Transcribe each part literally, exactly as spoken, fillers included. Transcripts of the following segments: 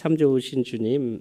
참 좋으신 주님,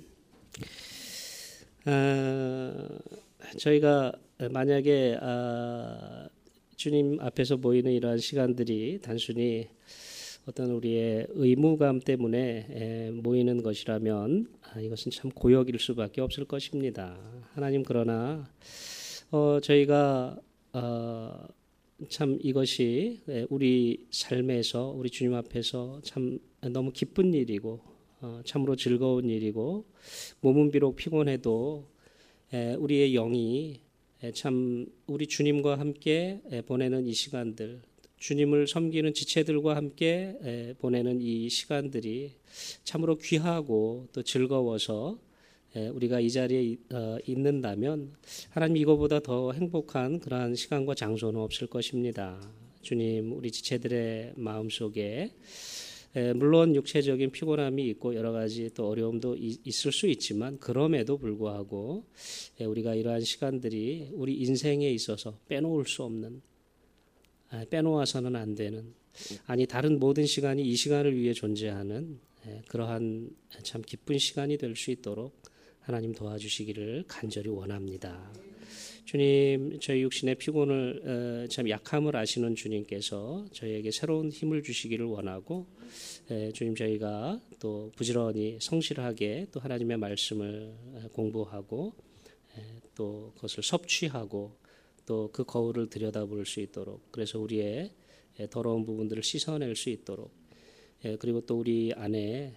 아, 저희가 만약에 아, 주님 앞에서 모이는 이러한 시간들이 단순히 어떤 우리의 의무감 때문에 에, 모이는 것이라면 아, 이것은 참 고역일 수밖에 없을 것입니다. 하나님, 그러나 어, 저희가 어, 참 이것이 우리 삶에서 우리 주님 앞에서 참 너무 기쁜 일이고 어, 참으로 즐거운 일이고, 몸은 비록 피곤해도 에, 우리의 영이 에, 참 우리 주님과 함께 에, 보내는 이 시간들, 주님을 섬기는 지체들과 함께 에, 보내는 이 시간들이 참으로 귀하고 또 즐거워서 에, 우리가 이 자리에 어, 있는다면 하나님, 이거보다 더 행복한 그러한 시간과 장소는 없을 것입니다. 주님, 우리 지체들의 마음속에 에, 물론 육체적인 피곤함이 있고 여러 가지 또 어려움도 이, 있을 수 있지만, 그럼에도 불구하고 에, 우리가 이러한 시간들이 우리 인생에 있어서 빼놓을 수 없는, 에, 빼놓아서는 안 되는, 아니 다른 모든 시간이 이 시간을 위해 존재하는 에, 그러한 참 기쁜 시간이 될 수 있도록 하나님 도와주시기를 간절히 원합니다. 주님, 저희 육신의 피곤을 참 약함을 아시는 주님께서 저희에게 새로운 힘을 주시기를 원하고, 주님, 저희가 또 부지런히 성실하게 또 하나님의 말씀을 공부하고 또 그것을 섭취하고 또 그 거울을 들여다볼 수 있도록, 그래서 우리의 더러운 부분들을 씻어낼 수 있도록, 그리고 또 우리 안에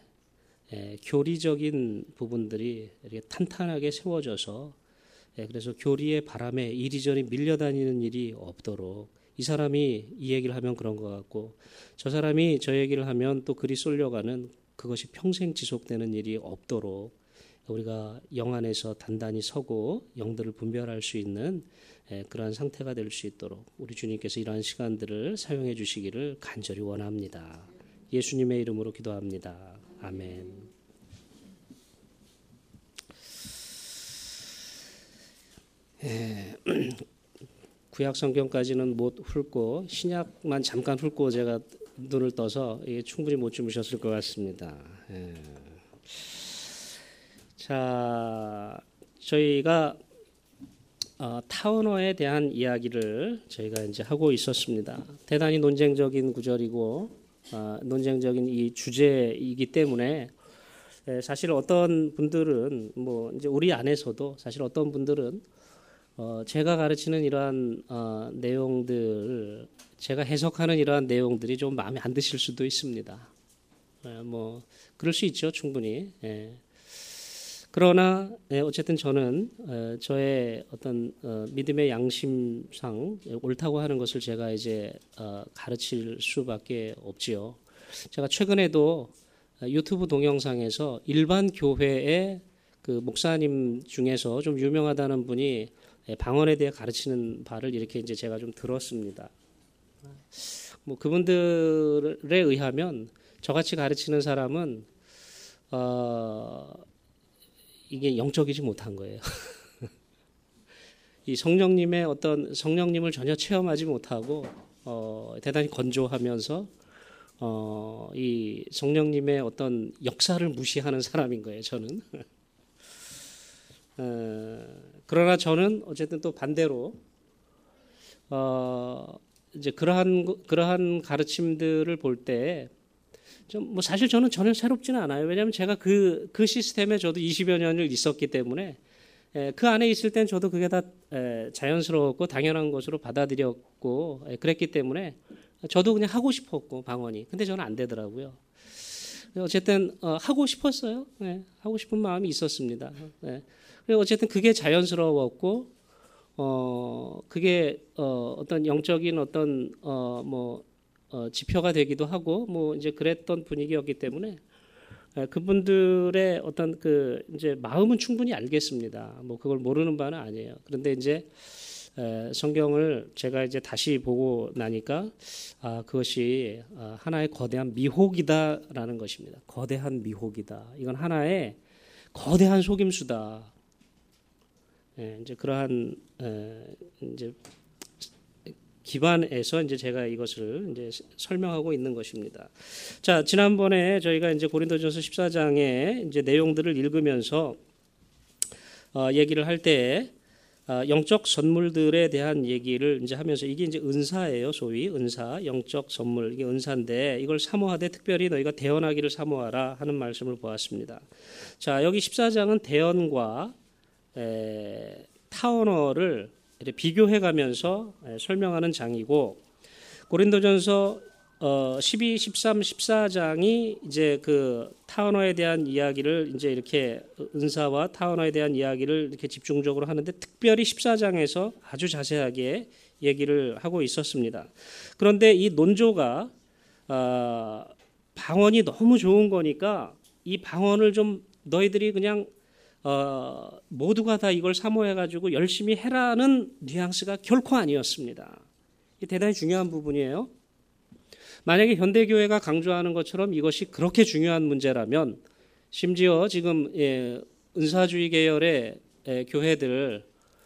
교리적인 부분들이 이렇게 탄탄하게 세워져서, 그래서 교리의 바람에 이리저리 밀려다니는 일이 없도록, 이 사람이 이 얘기를 하면 그런 것 같고 저 사람이 저 얘기를 하면 또 그리 쏠려가는, 그것이 평생 지속되는 일이 없도록 우리가 영 안에서 단단히 서고 영들을 분별할 수 있는 그러한 상태가 될 수 있도록 우리 주님께서 이러한 시간들을 사용해 주시기를 간절히 원합니다. 예수님의 이름으로 기도합니다. 아멘. 예, 구약 성경까지는 못 훑고 신약만 잠깐 훑고 제가 눈을 떠서 이게 충분히 못 주무셨을 것 같습니다. 예. 자, 저희가 어, 타운어에 대한 이야기를 저희가 이제 하고 있었습니다. 대단히 논쟁적인 구절이고 어, 논쟁적인 이 주제이기 때문에 예, 사실 어떤 분들은 뭐 이제 우리 안에서도 사실 어떤 분들은 어, 제가 가르치는 이러한 어, 내용들, 제가 해석하는 이러한 내용들이 좀 마음에 안 드실 수도 있습니다. 예, 뭐 그럴 수 있죠, 충분히. 예. 그러나 예, 어쨌든 저는 어, 저의 어떤 어, 믿음의 양심상 옳다고 하는 것을 제가 이제 어, 가르칠 수밖에 없지요. 제가 최근에도 유튜브 동영상에서 일반 교회의 그 목사님 중에서 좀 유명하다는 분이 방언에 대해 가르치는 바를 이렇게 이제 제가 좀 들었습니다. 뭐 그분들에 의하면 저같이 가르치는 사람은 어, 이게 영적이지 못한 거예요. 이 성령님의 어떤 성령님을 전혀 체험하지 못하고 어, 대단히 건조하면서 어, 이 성령님의 어떤 역사를 무시하는 사람인 거예요, 저는. 어, 그러나 저는 어쨌든 또 반대로 어, 이제 그러한 그러한 가르침들을 볼 때 좀 뭐 사실 저는 전혀 새롭지는 않아요. 왜냐하면 제가 그 그 시스템에 저도 이십여 년을 있었기 때문에 에, 그 안에 있을 땐 저도 그게 다 에, 자연스러웠고 당연한 것으로 받아들였고 에, 그랬기 때문에 저도 그냥 하고 싶었고 방언이. 근데 저는 안 되더라고요. 어쨌든 어, 하고 싶었어요. 네, 하고 싶은 마음이 있었습니다. 네. 그리고 어쨌든 그게 자연스러웠고, 어, 그게 어, 어떤 영적인 어떤 어, 뭐 어, 지표가 되기도 하고, 뭐 이제 그랬던 분위기였기 때문에 에, 그분들의 어떤 그 이제 마음은 충분히 알겠습니다. 뭐 그걸 모르는 바는 아니에요. 그런데 이제 에, 성경을 제가 이제 다시 보고 나니까 아, 그것이 아, 하나의 거대한 미혹이다라는 것입니다. 거대한 미혹이다. 이건 하나의 거대한 속임수다. 예, 이제 그러한 에, 이제 기반해서 이제 제가 이것을 이제 설명하고 있는 것입니다. 자, 지난번에 저희가 이제 고린도전서 십사 장의 이제 내용들을 읽으면서 어, 얘기를 할 때 어, 영적 선물들에 대한 얘기를 이제 하면서 이게 이제 은사예요, 소위 은사, 영적 선물 이게 은사인데 이걸 사모하되 특별히 너희가 대언하기를 사모하라 하는 말씀을 보았습니다. 자, 여기 십사 장은 대언과 에, 타언어를 비교해가면서 설명하는 장이고 고린도전서 어, 십이, 십삼, 십사 장이 이제 그 타언어에 대한 이야기를 이제 이렇게 은사와 타언어에 대한 이야기를 이렇게 집중적으로 하는데 특별히 십사 장에서 아주 자세하게 얘기를 하고 있었습니다. 그런데 이 논조가 어, 방언이 너무 좋은 거니까 이 방언을 좀 너희들이 그냥 어, 모두가 다 이걸 사모해가지고 열심히 해라는 뉘앙스가 결코 아니었습니다. 이게 대단히 중요한 부분이에요. 만약에 현대교회가 강조하는 것처럼 이것이 그렇게 중요한 문제라면 심지어 지금 예, 은사주의 계열의 예, 교회들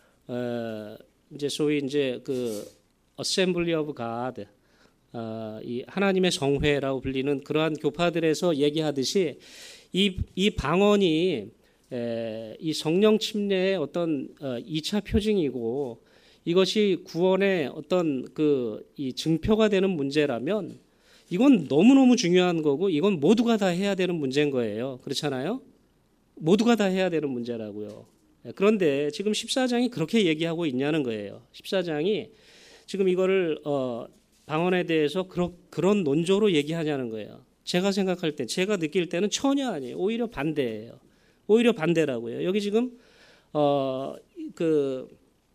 어, 이제 소위 이제 그 Assembly of God 어, 이 하나님의 성회라고 불리는 그러한 교파들에서 얘기하듯이 이, 이 방언이 에, 이 성령 침례의 어떤 어, 이 차 표징이고 이것이 구원의 어떤 그 이 증표가 되는 문제라면 이건 너무너무 중요한 거고 이건 모두가 다 해야 되는 문제인 거예요. 그렇잖아요? 모두가 다 해야 되는 문제라고요. 그런데 지금 십사 장이 그렇게 얘기하고 있냐는 거예요. 십사 장이 지금 이거를 어, 방언에 대해서 그러, 그런 논조로 얘기하냐는 거예요. 제가 생각할 때, 제가 느낄 때는 전혀 아니에요. 오히려 반대예요. 오히려 반대라고요. 여기 지금 어, 그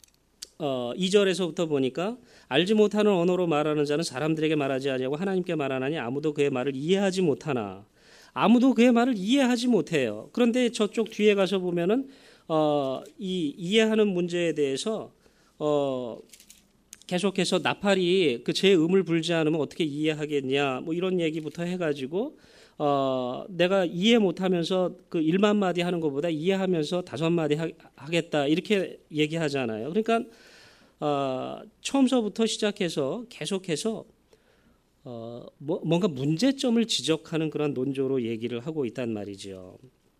어, 이 절에서부터 보니까 알지 못하는 언어로 말하는 자는 사람들에게 말하지 아니하고 하나님께 말하나니 아무도 그의 말을 이해하지 못하나. 아무도 그의 말을 이해하지 못해요. 그런데 저쪽 뒤에 가서 보면은 어, 이 이해하는 문제에 대해서 어, 계속해서 나팔이 그 제 음을 불지 않으면 어떻게 이해하겠냐 뭐 이런 얘기부터 해가지고 어, 내가 이해 못하면서 그 일만 마디 하는 것보다 이해하면서 다섯 마디 하, 하겠다 이렇게 얘기하잖아요. 그러니까 어, 처음서부터 시작해서 계속해서 어, 뭐, 뭔가 문제점을 지적하는 그런 논조로 얘기를 하고 있단 말이죠.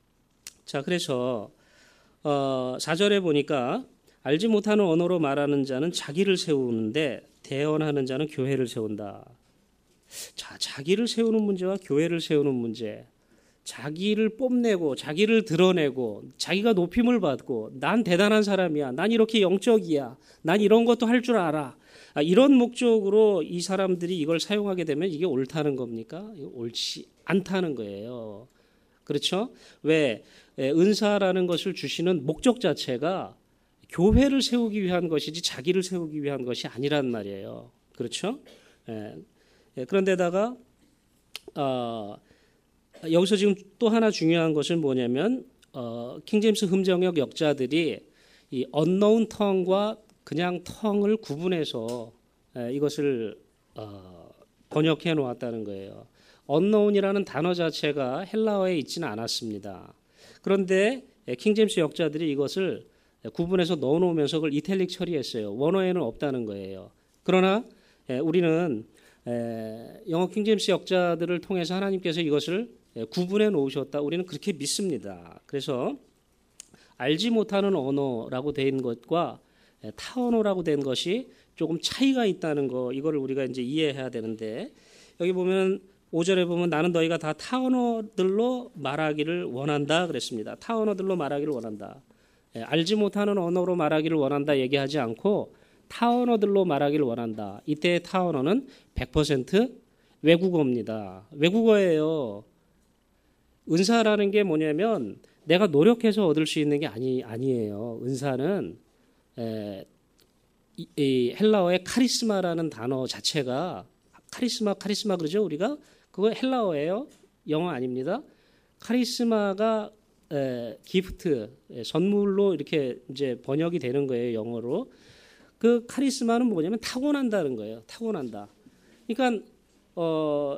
자, 그래서 어, 사 절에 보니까 알지 못하는 언어로 말하는 자는 자기를 세우는데 대언하는 자는 교회를 세운다. 자, 자기를 세우는 문제와 교회를 세우는 문제, 자기를 뽐내고 자기를 드러내고 자기가 높임을 받고 난 대단한 사람이야, 난 이렇게 영적이야, 난 이런 것도 할 줄 알아, 아, 이런 목적으로 이 사람들이 이걸 사용하게 되면 이게 옳다는 겁니까? 옳지 않다는 거예요. 그렇죠? 왜? 은사라는 것을 주시는 목적 자체가 교회를 세우기 위한 것이지 자기를 세우기 위한 것이 아니란 말이에요. 그렇죠? 예. 그런데다가 어, 여기서 지금 또 하나 중요한 것은 뭐냐면 어, 킹제임스 흠정역 역자들이 이 unknown tongue과 그냥 tongue을 구분해서 에, 이것을 어, 번역해 놓았다는 거예요. unknown이라는 단어 자체가 헬라어에 있지는 않았습니다. 그런데 킹제임스 역자들이 이것을 구분해서 넣어놓으면서 그걸 이탈릭 처리했어요. 원어에는 없다는 거예요. 그러나 우리는 영어 킹제임스 역자들을 통해서 하나님께서 이것을 구분해 놓으셨다. 우리는 그렇게 믿습니다. 그래서 알지 못하는 언어라고 된 것과 타언어라고 된 것이 조금 차이가 있다는 거, 이거를 우리가 이제 이해해야 되는데, 여기 보면 오 절에 보면 나는 너희가 다 타언어들로 말하기를 원한다 그랬습니다. 타언어들로 말하기를 원한다. 알지 못하는 언어로 말하기를 원한다 얘기하지 않고 타언어들로 말하기를 원한다. 이때의 타언어는 백 퍼센트 외국어입니다. 외국어예요. 은사라는 게 뭐냐면 내가 노력해서 얻을 수 있는 게 아니, 아니에요. 은사는 에, 이, 이 헬라어의 카리스마라는 단어 자체가 카리스마 카리스마 그러죠 우리가? 그거 헬라어예요. 영어 아닙니다. 카리스마가 에, 기프트, 에, 선물로 이렇게 이제 번역이 되는 거예요, 영어로. 그 카리스마는 뭐냐면 타고난다는 거예요. 타고난다. 그러니까 어,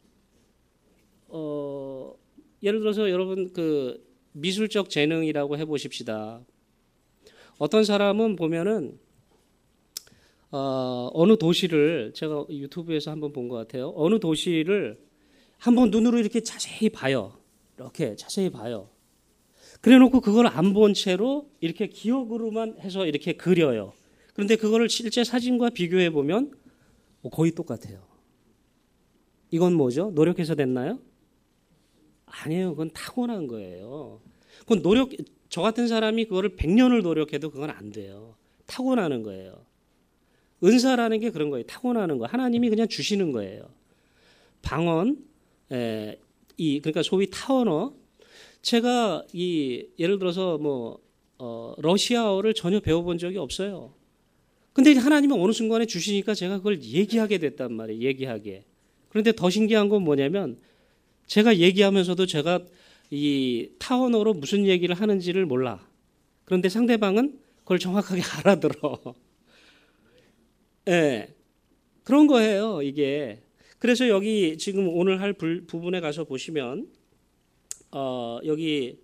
어, 예를 들어서 여러분 그 미술적 재능이라고 해보십시다. 어떤 사람은 보면은 어, 어느 도시를 제가 유튜브에서 한번 본 것 같아요. 어느 도시를 한번 눈으로 이렇게 자세히 봐요. 이렇게 자세히 봐요. 그래놓고 그걸 안 본 채로 이렇게 기억으로만 해서 이렇게 그려요. 그런데 그거를 실제 사진과 비교해 보면 거의 똑같아요. 이건 뭐죠? 노력해서 됐나요? 아니에요. 그건 타고난 거예요. 그건 노력, 저 같은 사람이 그거를 백 년을 노력해도 그건 안 돼요. 타고나는 거예요. 은사라는 게 그런 거예요. 타고나는 거. 하나님이 그냥 주시는 거예요. 방언, 에, 이 그러니까 소위 타언어. 제가 이 예를 들어서 뭐 어, 러시아어를 전혀 배워본 적이 없어요. 근데 하나님은 어느 순간에 주시니까 제가 그걸 얘기하게 됐단 말이에요. 얘기하게. 그런데 더 신기한 건 뭐냐면 제가 얘기하면서도 제가 이 타언어로 무슨 얘기를 하는지를 몰라. 그런데 상대방은 그걸 정확하게 알아들어. 예. 네. 그런 거예요, 이게. 그래서 여기 지금 오늘 할 부분에 가서 보시면 어, 여기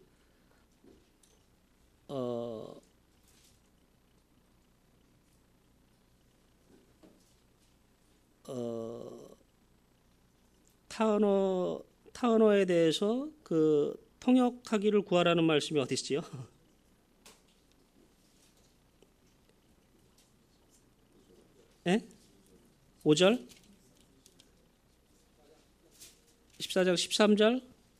어, 어, 타언어 타언어에 대해서 그 통역하기를 구하라는 말씀이 어디 있지요? 예? 오 절? 십사 장 십삼 절?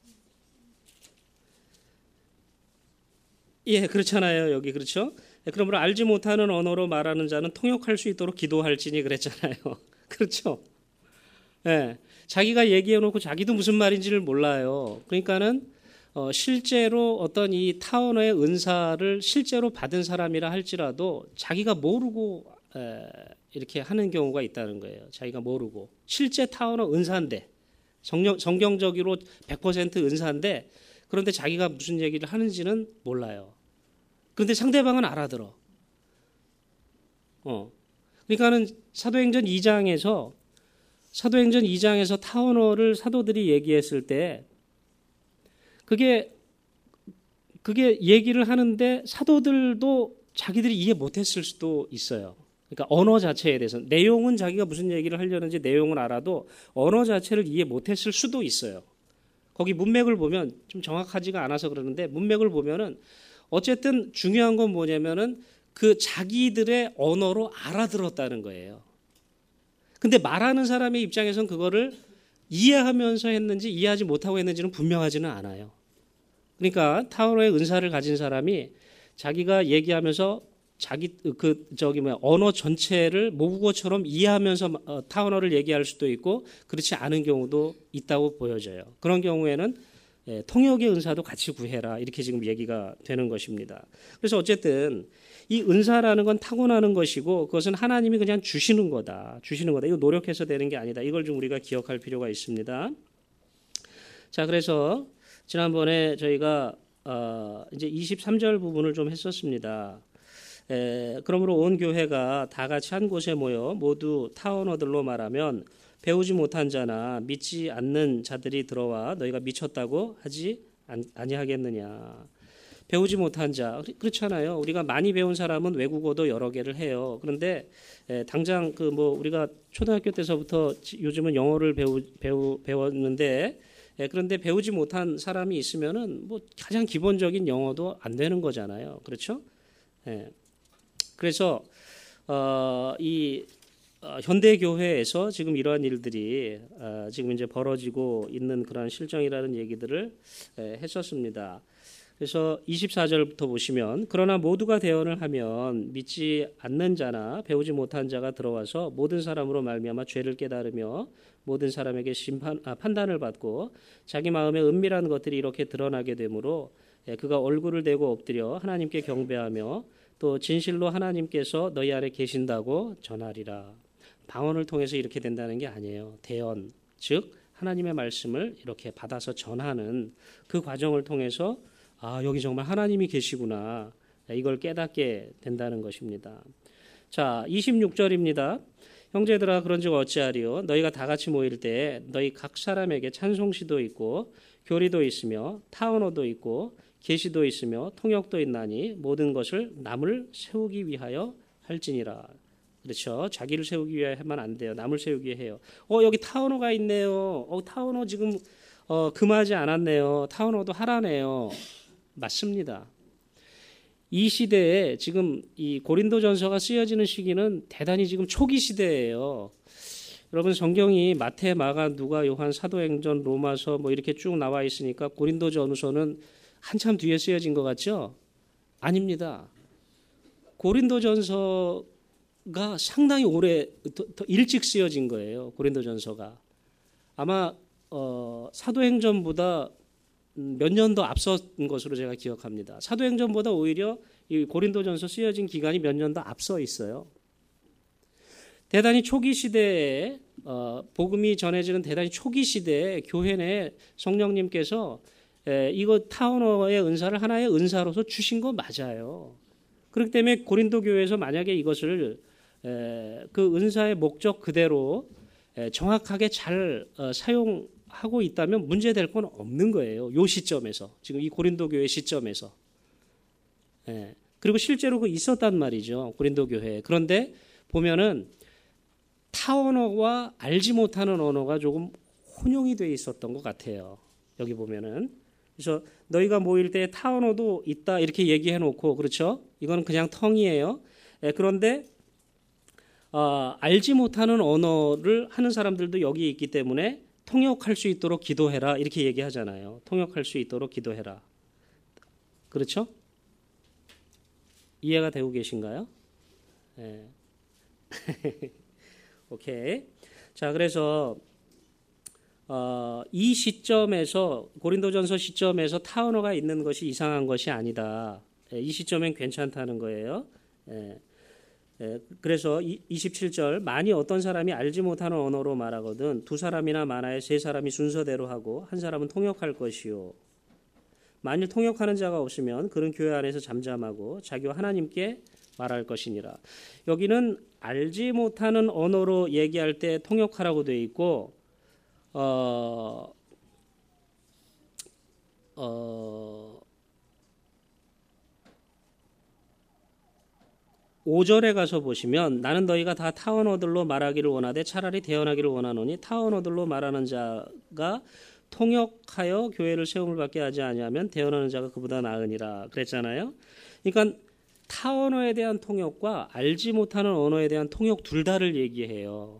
예, 그렇잖아요. 여기 그렇죠? 그러므로 알지 못하는 언어로 말하는 자는 통역할 수 있도록 기도할지니 그랬잖아요. 그렇죠? 예. 자기가 얘기해 놓고 자기도 무슨 말인지를 몰라요. 그러니까는 어, 실제로 어떤 이 타언어의 은사를 실제로 받은 사람이라 할지라도 자기가 모르고 에, 이렇게 하는 경우가 있다는 거예요. 자기가 모르고 실제 타언어 은사인데 성경, 성경적으로 백 퍼센트 은사인데 그런데 자기가 무슨 얘기를 하는지는 몰라요. 그런데 상대방은 알아들어. 어. 그러니까는 사도행전 이 장에서 사도행전 이 장에서 타언어를 사도들이 얘기했을 때 그게 그게 얘기를 하는데 사도들도 자기들이 이해 못했을 수도 있어요. 그러니까 언어 자체에 대해서 내용은 자기가 무슨 얘기를 하려는지 내용은 알아도 언어 자체를 이해 못했을 수도 있어요. 거기 문맥을 보면 좀 정확하지가 않아서 그러는데 문맥을 보면은 어쨌든 중요한 건 뭐냐면은 그 자기들의 언어로 알아들었다는 거예요. 근데 말하는 사람의 입장에선 그거를 이해하면서 했는지 이해하지 못하고 했는지는 분명하지는 않아요. 그러니까 타언어의 은사를 가진 사람이 자기가 얘기하면서 자기 그 저기 뭐야 언어 전체를 모국어처럼 이해하면서 어, 타언어를 얘기할 수도 있고 그렇지 않은 경우도 있다고 보여져요. 그런 경우에는 예, 통역의 은사도 같이 구해라 이렇게 지금 얘기가 되는 것입니다. 그래서 어쨌든 이 은사라는 건 타고나는 것이고 그것은 하나님이 그냥 주시는 거다. 주시는 거다. 이거 노력해서 되는 게 아니다. 이걸 좀 우리가 기억할 필요가 있습니다. 자, 그래서 지난번에 저희가 어, 이제 이십삼 절 부분을 좀 했었습니다. 에, 그러므로 온 교회가 다 같이 한 곳에 모여 모두 타언어들로 말하면 배우지 못한 자나 믿지 않는 자들이 들어와 너희가 미쳤다고 하지 아니하겠느냐. 배우지 못한 자 그렇잖아요. 우리가 많이 배운 사람은 외국어도 여러 개를 해요. 그런데 에, 당장 그 뭐 우리가 초등학교 때서부터 요즘은 영어를 배우, 배우 배웠는데 에, 그런데 배우지 못한 사람이 있으면은 뭐 가장 기본적인 영어도 안 되는 거잖아요. 그렇죠? 에, 그래서 어, 이 어, 현대 교회에서 지금 이러한 일들이 어, 지금 이제 벌어지고 있는 그런 실정이라는 얘기들을 에, 했었습니다. 그래서 이십사 절부터 보시면 그러나 모두가 대언을 하면 믿지 않는 자나 배우지 못한 자가 들어와서 모든 사람으로 말미암아 죄를 깨달으며 모든 사람에게 심판 아, 판단을 받고 자기 마음의 은밀한 것들이 이렇게 드러나게 되므로 예, 그가 얼굴을 대고 엎드려 하나님께 경배하며 또 진실로 하나님께서 너희 안에 계신다고 전하리라. 방언을 통해서 이렇게 된다는 게 아니에요. 대언, 즉 하나님의 말씀을 이렇게 받아서 전하는 그 과정을 통해서 아, 여기 정말 하나님이 계시구나. 이걸 깨닫게 된다는 것입니다. 자, 이십육 절입니다. 형제들아 그런즉 어찌하리요? 너희가 다 같이 모일 때 너희 각 사람에게 찬송시도 있고 교리도 있으며 타언어도 있고 계시도 있으며 통역도 있나니 모든 것을 남을 세우기 위하여 할지니라. 그렇죠. 자기를 세우기 위해 하면 안 돼요. 남을 세우기 위해 해요. 어 여기 타원호가 있네요. 어 타원호 지금 어 금하지 않았네요. 타원호도 하라네요. 맞습니다. 이 시대에 지금 이 고린도전서가 쓰여지는 시기는 대단히 지금 초기 시대예요. 여러분 성경이 마태, 마가, 누가, 요한, 사도행전, 로마서 뭐 이렇게 쭉 나와 있으니까 고린도전서는 한참 뒤에 쓰여진 것 같죠? 아닙니다. 고린도전서가 상당히 오래 더, 더 일찍 쓰여진 거예요. 고린도전서가 아마 어, 사도행전보다 몇 년 더 앞선 것으로 제가 기억합니다. 사도행전보다 오히려 이 고린도전서 쓰여진 기간이 몇 년 더 앞서 있어요. 대단히 초기 시대에 어, 복음이 전해지는 대단히 초기 시대에 교회 내 성령님께서 에, 이거 타원어의 은사를 하나의 은사로서 주신 거 맞아요. 그렇기 때문에 고린도 교회에서 만약에 이것을 에, 그 은사의 목적 그대로 에, 정확하게 잘 어, 사용하고 있다면 문제될 건 없는 거예요. 이 시점에서 지금 이 고린도 교회 시점에서 에, 그리고 실제로 그 있었단 말이죠. 고린도 교회에. 그런데 보면은 타언어와 알지 못하는 언어가 조금 혼용이 돼 있었던 것 같아요. 여기 보면은. 그래서 너희가 모일 때 타언어도 있다 이렇게 얘기해 놓고 그렇죠? 이거는 그냥 텅이에요. 예, 그런데 어, 알지 못하는 언어를 하는 사람들도 여기 있기 때문에 통역할 수 있도록 기도해라 이렇게 얘기하잖아요. 통역할 수 있도록 기도해라. 그렇죠? 이해가 되고 계신가요? 예. 오케이. 자, 그래서 어, 이 시점에서 고린도전서 시점에서 타언어가 있는 것이 이상한 것이 아니다. 예, 이 시점엔 괜찮다는 거예요. 예, 예, 그래서 이십칠 절 만이 어떤 사람이 알지 못하는 언어로 말하거든 두 사람이나 많아야 세 사람이 순서대로 하고 한 사람은 통역할 것이요. 만일 통역하는 자가 없으면 그는 교회 안에서 잠잠하고 자기와 하나님께 말할 것이니라. 여기는 알지 못하는 언어로 얘기할 때 통역하라고 되어 있고 어, 어, 오 절에 가서 보시면 나는 너희가 다 타언어들로 말하기를 원하되 차라리 대언하기를 원하노니 타언어들로 말하는 자가 통역하여 교회를 세움을 받게 하지 아니하면 대언하는 자가 그보다 나으니라 그랬잖아요. 그러니까 타언어에 대한 통역과 알지 못하는 언어에 대한 통역 둘 다를 얘기해요.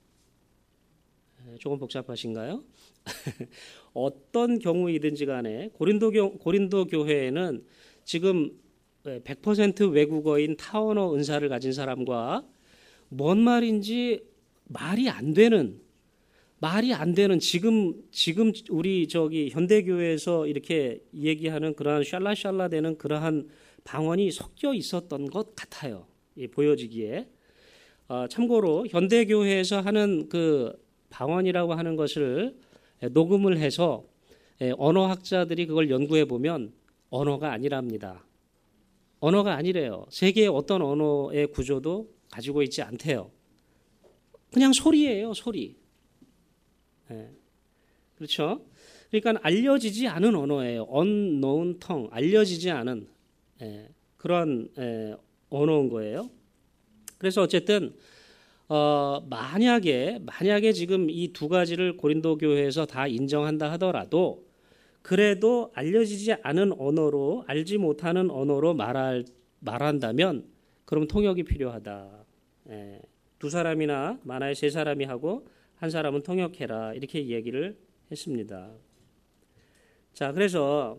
조금 복잡하신가요? 어떤 경우이든지 간에 고린도, 교, 고린도 교회에는 지금 백 퍼센트 외국어인 타언어 은사를 가진 사람과 뭔 말인지 말이 안 되는 말이 안 되는 지금 지금 우리 저기 현대교회에서 이렇게 얘기하는 그러한 샬라샬라 되는 그러한 방언이 섞여 있었던 것 같아요. 보여지기에. 어, 참고로 현대교회에서 하는 그 방언이라고 하는 것을 녹음을 해서 언어학자들이 그걸 연구해 보면 언어가 아니랍니다. 언어가 아니래요. 세계의 어떤 언어의 구조도 가지고 있지 않대요. 그냥 소리예요, 소리. 네. 그렇죠? 그러니까 알려지지 않은 언어예요. unknown tongue, 알려지지 않은 예, 그런 예, 언어인 거예요. 그래서 어쨌든 어, 만약에 만약에 지금 이 두 가지를 고린도 교회에서 다 인정한다 하더라도 그래도 알려지지 않은 언어로 알지 못하는 언어로 말할 말한다면 그럼 통역이 필요하다. 예, 두 사람이나 많아야 세 사람이 하고 한 사람은 통역해라 이렇게 얘기를 했습니다. 자, 그래서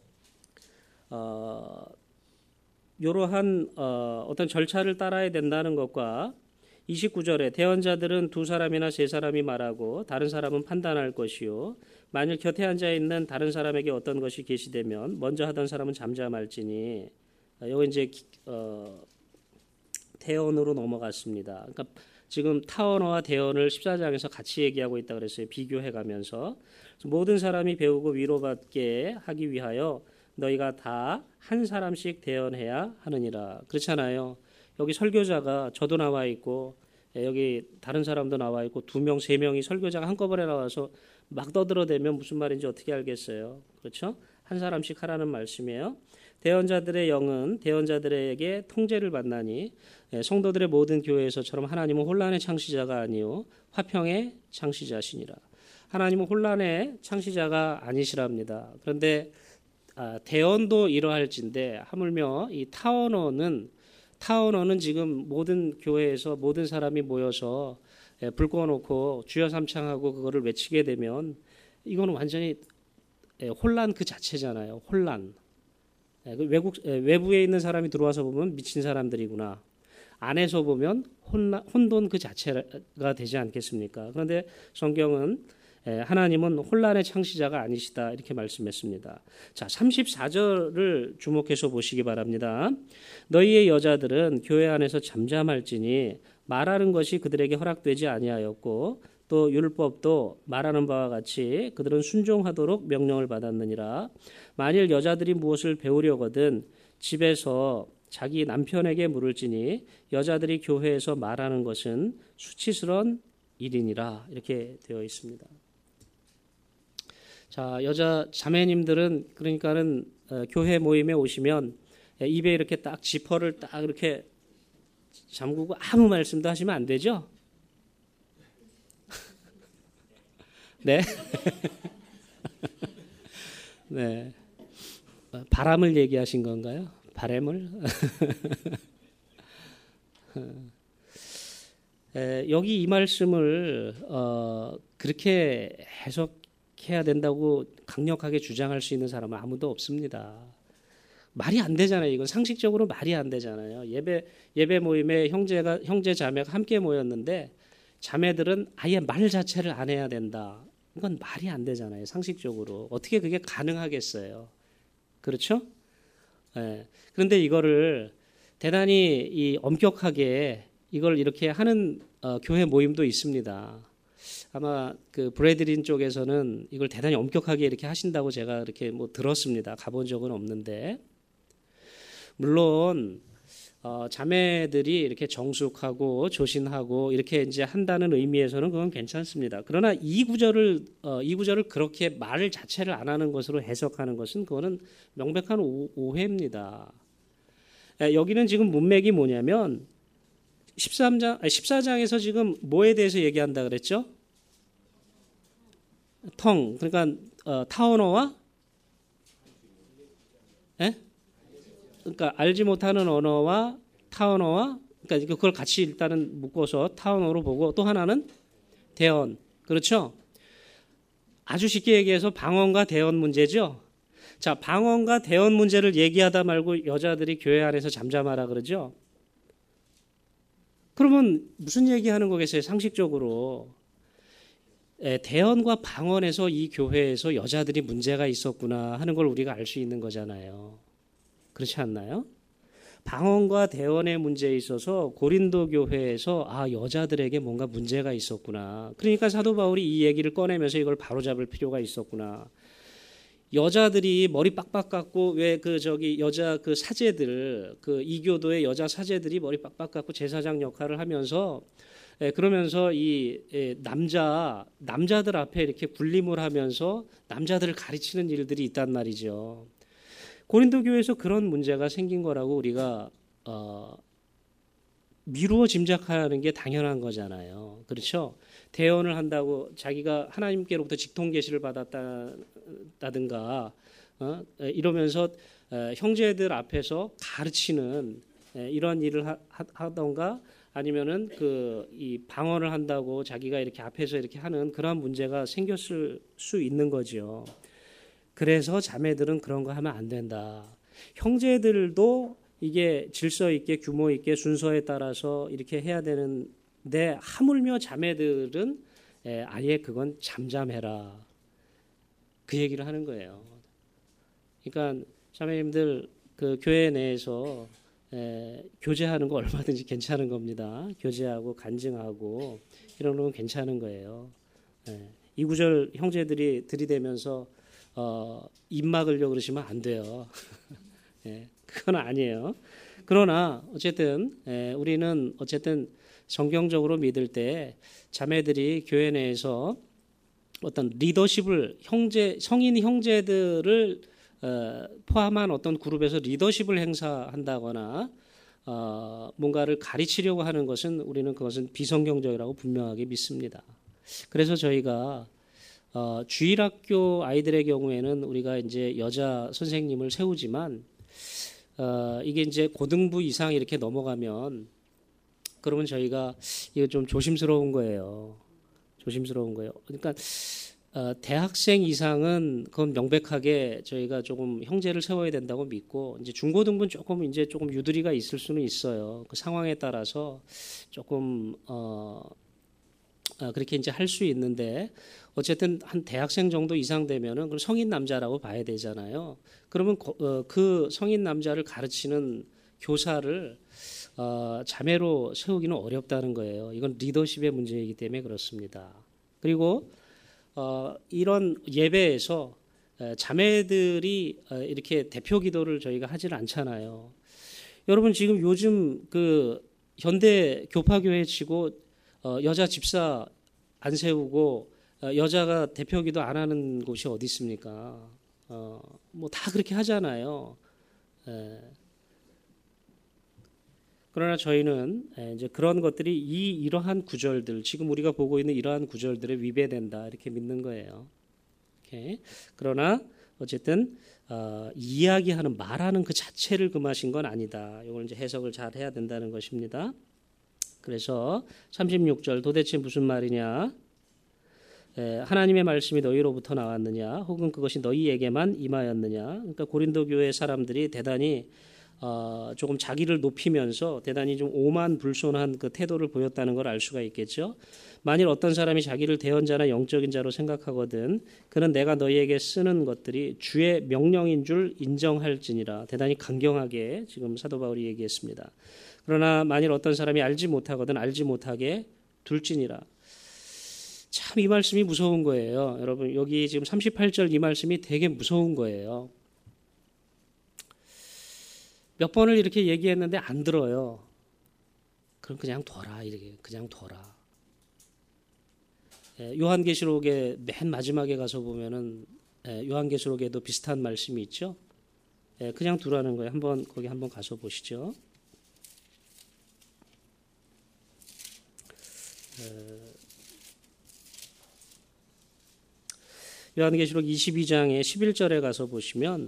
어, 이러한 어, 어떤 절차를 따라야 된다는 것과 이십구 절에 대언자들은 두 사람이나 세 사람이 말하고 다른 사람은 판단할 것이요 만일 곁에 앉아 있는 다른 사람에게 어떤 것이 계시되면 먼저 하던 사람은 잠잠할지니 여기 이제 어, 대언으로 넘어갔습니다. 그러니까 지금 타언어와 대언을 십사 장에서 같이 얘기하고 있다 그랬어요. 비교해가면서 모든 사람이 배우고 위로받게 하기 위하여 너희가 다 한 사람씩 대언해야 하느니라. 그렇잖아요. 여기 설교자가 저도 나와 있고 여기 다른 사람도 나와 있고 두 명, 세 명이 설교자가 한꺼번에 나와서 막 떠들어대면 무슨 말인지 어떻게 알겠어요. 그렇죠? 한 사람씩 하라는 말씀이에요. 대언자들의 영은 대언자들에게 통제를 받나니 성도들의 모든 교회에서처럼 하나님은 혼란의 창시자가 아니요 화평의 창시자시니라. 하나님은 혼란의 창시자가 아니시랍니다. 그런데 아, 대언도 이러할진데 하물며 이 타원어는 타원어는 지금 모든 교회에서 모든 사람이 모여서 예, 불 꺼놓고 주여 삼창하고 그거를 외치게 되면 이거는 완전히 예, 혼란 그 자체잖아요. 혼란. 예, 그 외국 예, 외부에 있는 사람이 들어와서 보면 미친 사람들이구나. 안에서 보면 혼란, 혼돈 그 자체가 되지 않겠습니까? 그런데 성경은 예, 하나님은 혼란의 창시자가 아니시다 이렇게 말씀했습니다. 자, 삼십사 절을 주목해서 보시기 바랍니다. 너희의 여자들은 교회 안에서 잠잠할지니 말하는 것이 그들에게 허락되지 아니하였고 또 율법도 말하는 바와 같이 그들은 순종하도록 명령을 받았느니라. 만일 여자들이 무엇을 배우려거든 집에서 자기 남편에게 물을지니 여자들이 교회에서 말하는 것은 수치스러운 일이니라 이렇게 되어 있습니다. 자, 여자 자매님들은 그러니까는 어, 교회 모임에 오시면 입에 이렇게 딱 지퍼를 딱 이렇게 잠그고 아무 말씀도 하시면 안 되죠? 네. 네. 바람을 얘기하신 건가요? 바람을? 에, 여기 이 말씀을 어, 그렇게 해석해야 된다고 강력하게 주장할 수 있는 사람은 아무도 없습니다. 말이 안 되잖아요. 이건 상식적으로 말이 안 되잖아요. 예배 예배 모임에 형제가 형제 자매가 함께 모였는데 자매들은 아예 말 자체를 안 해야 된다. 이건 말이 안 되잖아요. 상식적으로 어떻게 그게 가능하겠어요? 그렇죠? 네. 그런데 이거를 대단히 이 엄격하게 이걸 이렇게 하는 어, 교회 모임도 있습니다. 아마 그 브래드린 쪽에서는 이걸 대단히 엄격하게 이렇게 하신다고 제가 이렇게 뭐 들었습니다. 가본 적은 없는데 물론 어, 자매들이 이렇게 정숙하고 조신하고 이렇게 이제 한다는 의미에서는 그건 괜찮습니다. 그러나 이 구절을 어, 이 구절을 그렇게 말 자체를 안 하는 것으로 해석하는 것은 그거는 명백한 오, 오해입니다. 에, 여기는 지금 문맥이 뭐냐면 십삼 장, 아니 십사 장에서 지금 뭐에 대해서 얘기한다 그랬죠? 텅, 그러니까 어, 타언어와 에? 그러니까 알지 못하는 언어와 타언어와 그러니까 그걸 같이 일단은 묶어서 타언어로 보고 또 하나는 대언. 그렇죠? 아주 쉽게 얘기해서 방언과 대언 문제죠. 자, 방언과 대언 문제를 얘기하다 말고 여자들이 교회 안에서 잠잠하라 그러죠. 그러면 무슨 얘기하는 거겠어요? 상식적으로. 에, 대언과 방언에서 이 교회에서 여자들이 문제가 있었구나 하는 걸 우리가 알 수 있는 거잖아요. 그렇지 않나요? 방언과 대언의 문제에 있어서 고린도 교회에서 아 여자들에게 뭔가 문제가 있었구나. 그러니까 사도 바울이 이 얘기를 꺼내면서 이걸 바로잡을 필요가 있었구나. 여자들이 머리 빡빡 깎고 왜 그 저기 여자 그 사제들 그 이교도의 여자 사제들이 머리 빡빡 깎고 제사장 역할을 하면서 예, 그러면서 이 예, 남자 남자들 앞에 이렇게 군림을 하면서 남자들을 가르치는 일들이 있단 말이죠. 고린도 교회에서 그런 문제가 생긴 거라고 우리가 어, 미루어 짐작하는 게 당연한 거잖아요. 그렇죠? 대언을 한다고 자기가 하나님께로부터 직통 계시를 받았다든가 어, 이러면서 어, 형제들 앞에서 가르치는 에, 이런 일을 하, 하던가 아니면은 그 이 방언을 한다고 자기가 이렇게 앞에서 이렇게 하는 그런 문제가 생겼을 수 있는 거죠. 그래서 자매들은 그런 거 하면 안 된다. 형제들도 이게 질서 있게 규모 있게 순서에 따라서 이렇게 해야 되는데 하물며 자매들은 아예 그건 잠잠해라. 그 얘기를 하는 거예요. 그러니까 자매님들 그 교회 내에서 에, 교제하는 거 얼마든지 괜찮은 겁니다. 교제하고 간증하고 이런 건 괜찮은 거예요. 에, 이 구절 형제들이 들이대면서 어, 입 막으려고 그러시면 안 돼요. 예, 그건 아니에요. 그러나 어쨌든 예, 우리는 어쨌든 성경적으로 믿을 때 자매들이 교회 내에서 어떤 리더십을 형제 성인 형제들을 어, 포함한 어떤 그룹에서 리더십을 행사한다거나 어, 뭔가를 가르치려고 하는 것은 우리는 그것은 비성경적이라고 분명하게 믿습니다. 그래서 저희가 어, 주일학교 아이들의 경우에는 우리가 이제 여자 선생님을 세우지만 어, 이게 이제 고등부 이상 이렇게 넘어가면 그러면 저희가 이거 좀 조심스러운 거예요. 조심스러운 거예요. 그러니까 어, 대학생 이상은 그건 명백하게 저희가 조금 형제를 세워야 된다고 믿고 이제 중고등부는 조금 이제 조금 유두리가 있을 수는 있어요. 그 상황에 따라서 조금 어, 어 그렇게 이제 할 수 있는데 어쨌든 한 대학생 정도 이상 되면은 그럼 성인 남자라고 봐야 되잖아요. 그러면 어, 그 성인 남자를 가르치는 교사를 어, 자매로 세우기는 어렵다는 거예요. 이건 리더십의 문제이기 때문에 그렇습니다. 그리고 어, 이런 예배에서 자매들이 이렇게 대표 기도를 저희가 하지는 않잖아요. 여러분 지금 요즘 그 현대 교파교회 치고 어, 여자 집사 안 세우고 어, 여자가 대표 기도 안 하는 곳이 어디 있습니까? 어, 뭐 다 그렇게 하잖아요. 에. 그러나 저희는 이제 그런 것들이 이 이러한 구절들, 지금 우리가 보고 있는 이러한 구절들에 위배된다 이렇게 믿는 거예요. 오케이. 그러나 어쨌든 어, 이야기하는 말하는 그 자체를 금하신 건 아니다. 이걸 이제 해석을 잘 해야 된다는 것입니다. 그래서 삼십육 절 도대체 무슨 말이냐? 에, 하나님의 말씀이 너희로부터 나왔느냐? 혹은 그것이 너희에게만 임하였느냐? 그러니까 고린도 교회 사람들이 대단히 어, 조금 자기를 높이면서 대단히 좀 오만불손한 그 태도를 보였다는 걸 알 수가 있겠죠. 만일 어떤 사람이 자기를 대언자나 영적인 자로 생각하거든 그는 내가 너희에게 쓰는 것들이 주의 명령인 줄 인정할지니라. 대단히 강경하게 지금 사도 바울이 얘기했습니다. 그러나 만일 어떤 사람이 알지 못하거든 알지 못하게 둘지니라. 참 이 말씀이 무서운 거예요. 여러분 여기 지금 삼십팔 절 이 말씀이 되게 무서운 거예요. 몇 번을 이렇게 얘기했는데 안 들어요. 그럼 그냥 둬라 이렇게 그냥 둬라. 예, 요한계시록의 맨 마지막에 가서 보면은 예, 요한계시록에도 비슷한 말씀이 있죠. 예, 그냥 두라는 거예요. 한번 거기 한번 가서 보시죠. 예, 요한계시록 이십이 장의 십일 절에 가서 보시면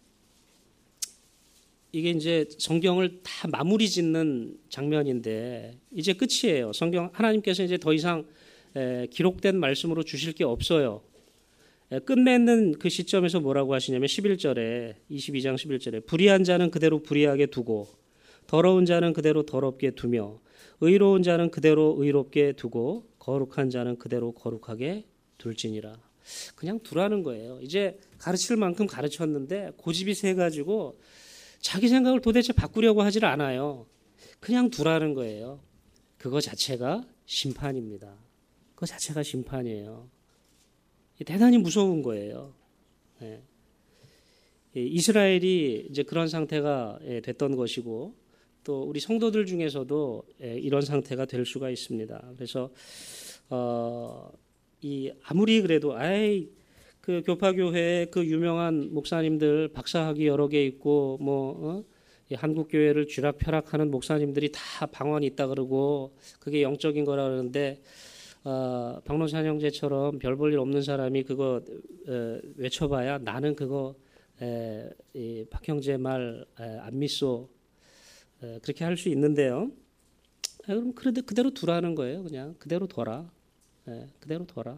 이게 이제 성경을 다 마무리 짓는 장면인데 이제 끝이에요. 성경 하나님께서 이제 더 이상 에, 기록된 말씀으로 주실 게 없어요. 에, 끝맺는 그 시점에서 뭐라고 하시냐면 십일 절에 이십이 장 십일 절에 불의한 자는 그대로 불의하게 두고 더러운 자는 그대로 더럽게 두며 의로운 자는 그대로 의롭게 두고 거룩한 자는 그대로 거룩하게 둘지니라. 그냥 두라는 거예요. 이제 가르칠 만큼 가르쳤는데 고집이 세가지고 자기 생각을 도대체 바꾸려고 하질 않아요. 그냥 두라는 거예요. 그거 자체가 심판입니다. 그거 자체가 심판이에요. 대단히 무서운 거예요. 네. 이스라엘이 이제 그런 상태가 됐던 것이고 또 우리 성도들 중에서도 이런 상태가 될 수가 있습니다. 그래서 어, 이 아무리 그래도 아이 그 교파교회에 그 유명한 목사님들 박사학위 여러 개 있고 뭐 어? 한국 교회를 쥐락펴락하는 목사님들이 다 방언이 있다 그러고 그게 영적인 거라 그러는데 어, 박노산 형제처럼 별 볼 일 없는 사람이 그거 에, 외쳐봐야 나는 그거 에, 이 박 형제 말 안 믿소 에, 그렇게 할 수 있는데요. 에, 그럼 그래도 그대로 두라는 거예요. 그냥 그대로 둬라. 에, 그대로 둬라.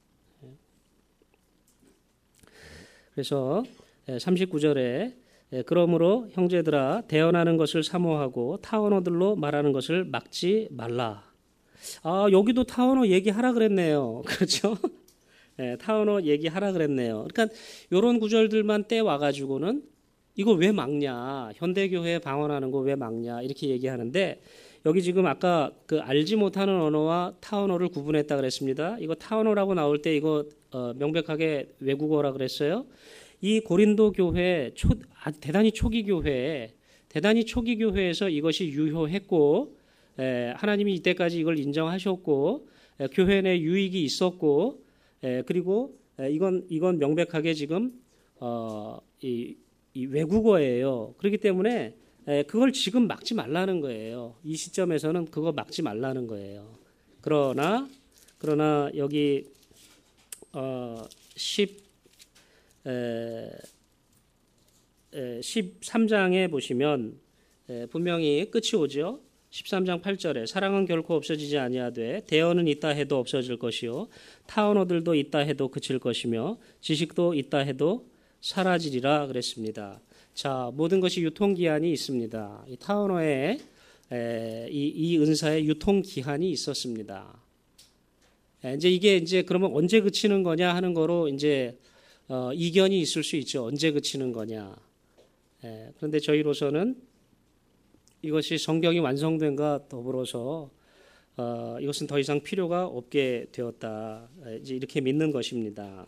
그래서 삼십구 절에 그러므로 형제들아 대언하는 것을 사모하고 타언어들로 말하는 것을 막지 말라. 아 여기도 타언어 얘기하라 그랬네요. 그렇죠? 네, 타언어 얘기하라 그랬네요. 그러니까 이런 구절들만 떼 와가지고는 이거 왜 막냐? 현대교회 방언하는 거 왜 막냐? 이렇게 얘기하는데 여기 지금 아까 그 알지 못하는 언어와 타언어를 구분했다 그랬습니다. 이거 타언어라고 나올 때 이거 어, 명백하게 외국어라 그랬어요. 이 고린도 교회 초, 아, 대단히 초기 교회, 대단히 초기 교회에서 이것이 유효했고 에, 하나님이 이때까지 이걸 인정하셨고 에, 교회 내 유익이 있었고 에, 그리고 에, 이건 이건 명백하게 지금 어, 이, 이 외국어예요. 그렇기 때문에 에, 그걸 지금 막지 말라는 거예요. 이 시점에서는 그거 막지 말라는 거예요. 그러나 그러나 여기 어, 십 에, 에, 십삼 장에 보시면 에, 분명히 끝이 오죠. 십삼 장 팔 절에 사랑은 결코 없어지지 아니하되 대언은 있다 해도 없어질 것이요 타언어들도 있다 해도 그칠 것이며 지식도 있다 해도 사라지리라 그랬습니다. 자, 모든 것이 유통기한이 있습니다. 이 타언어에 에, 이, 이 은사의 유통기한이 있었습니다. 에, 이제 이게 이제 그러면 언제 그치는 거냐 하는 거로 이제 어, 이견이 있을 수 있죠. 언제 그치는 거냐. 에, 그런데 저희로서는 이것이 성경이 완성된과 더불어서 어, 이것은 더 이상 필요가 없게 되었다. 이제 이렇게 믿는 것입니다.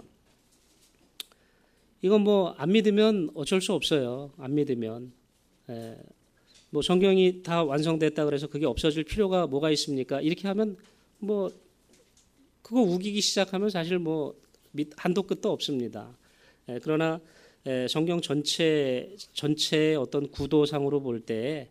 이건 뭐 안 믿으면 어쩔 수 없어요. 안 믿으면 에, 뭐 성경이 다 완성됐다 그래서 그게 없어질 필요가 뭐가 있습니까? 이렇게 하면 뭐 그거 우기기 시작하면 사실 뭐 한도 끝도 없습니다. 에, 그러나 에, 성경 전체 전체의 어떤 구도상으로 볼 때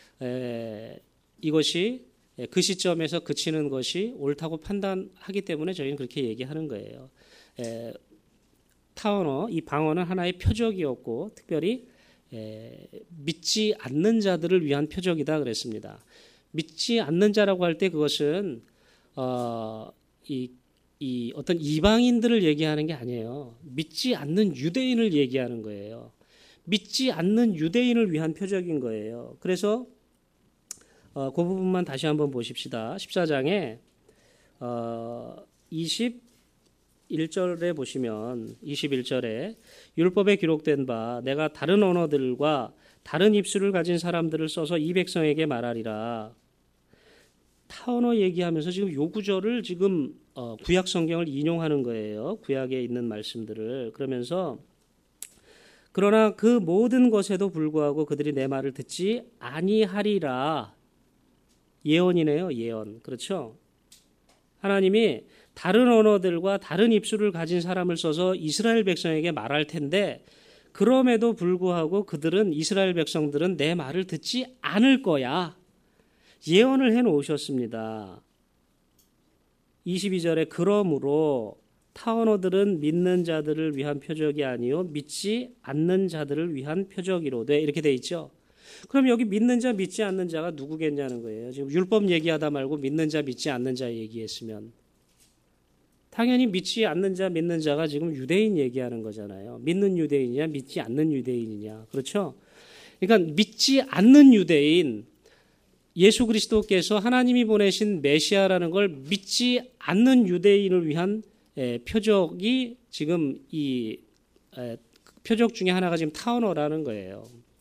이것이 그 시점에서 그치는 것이 옳다고 판단하기 때문에 저희는 그렇게 얘기하는 거예요. 에, 타언어, 이 방언은 하나의 표적이었고 특별히 에, 믿지 않는 자들을 위한 표적이다 그랬습니다. 믿지 않는 자라고 할 때 그것은 어, 이, 이 어떤 이방인들을 얘기하는 게 아니에요. 믿지 않는 유대인을 얘기하는 거예요. 믿지 않는 유대인을 위한 표적인 거예요. 그래서 어, 그 부분만 다시 한번 보십시다. 십사 장에 어, 이십일 절에 보시면 이십일 절에 율법에 기록된 바 내가 다른 언어들과 다른 입술을 가진 사람들을 써서 이 백성에게 말하리라. 타언어 얘기하면서 지금 요 구절을 지금 어, 구약 성경을 인용하는 거예요. 구약에 있는 말씀들을. 그러면서 그러나 그 모든 것에도 불구하고 그들이 내 말을 듣지 아니하리라. 예언이네요. 예언. 그렇죠? 하나님이 다른 언어들과 다른 입술을 가진 사람을 써서 이스라엘 백성에게 말할 텐데 그럼에도 불구하고 그들은 이스라엘 백성들은 내 말을 듣지 않을 거야. 예언을 해놓으셨습니다. 이십이 절에 그러므로 타언어들은 믿는 자들을 위한 표적이 아니요 믿지 않는 자들을 위한 표적이로되 이렇게 돼 있죠. 그럼 여기 믿는 자 믿지 않는 자가 누구겠냐는 거예요. 지금 율법 얘기하다 말고 믿는 자 믿지 않는 자 얘기했으면 당연히 믿지 않는 자 믿는 자가 지금 유대인 얘기하는 거잖아요. 믿는 유대인이냐 믿지 않는 유대인이냐. 그렇죠? 그러니까 믿지 않는 유대인 예수 그리스도께서 하나님이 보내신 메시아라는 걸 믿지 않는 유대인을 위한 에, 표적이 지금 이 에, 표적 중에 하나가 지금 타언어라는 거예요.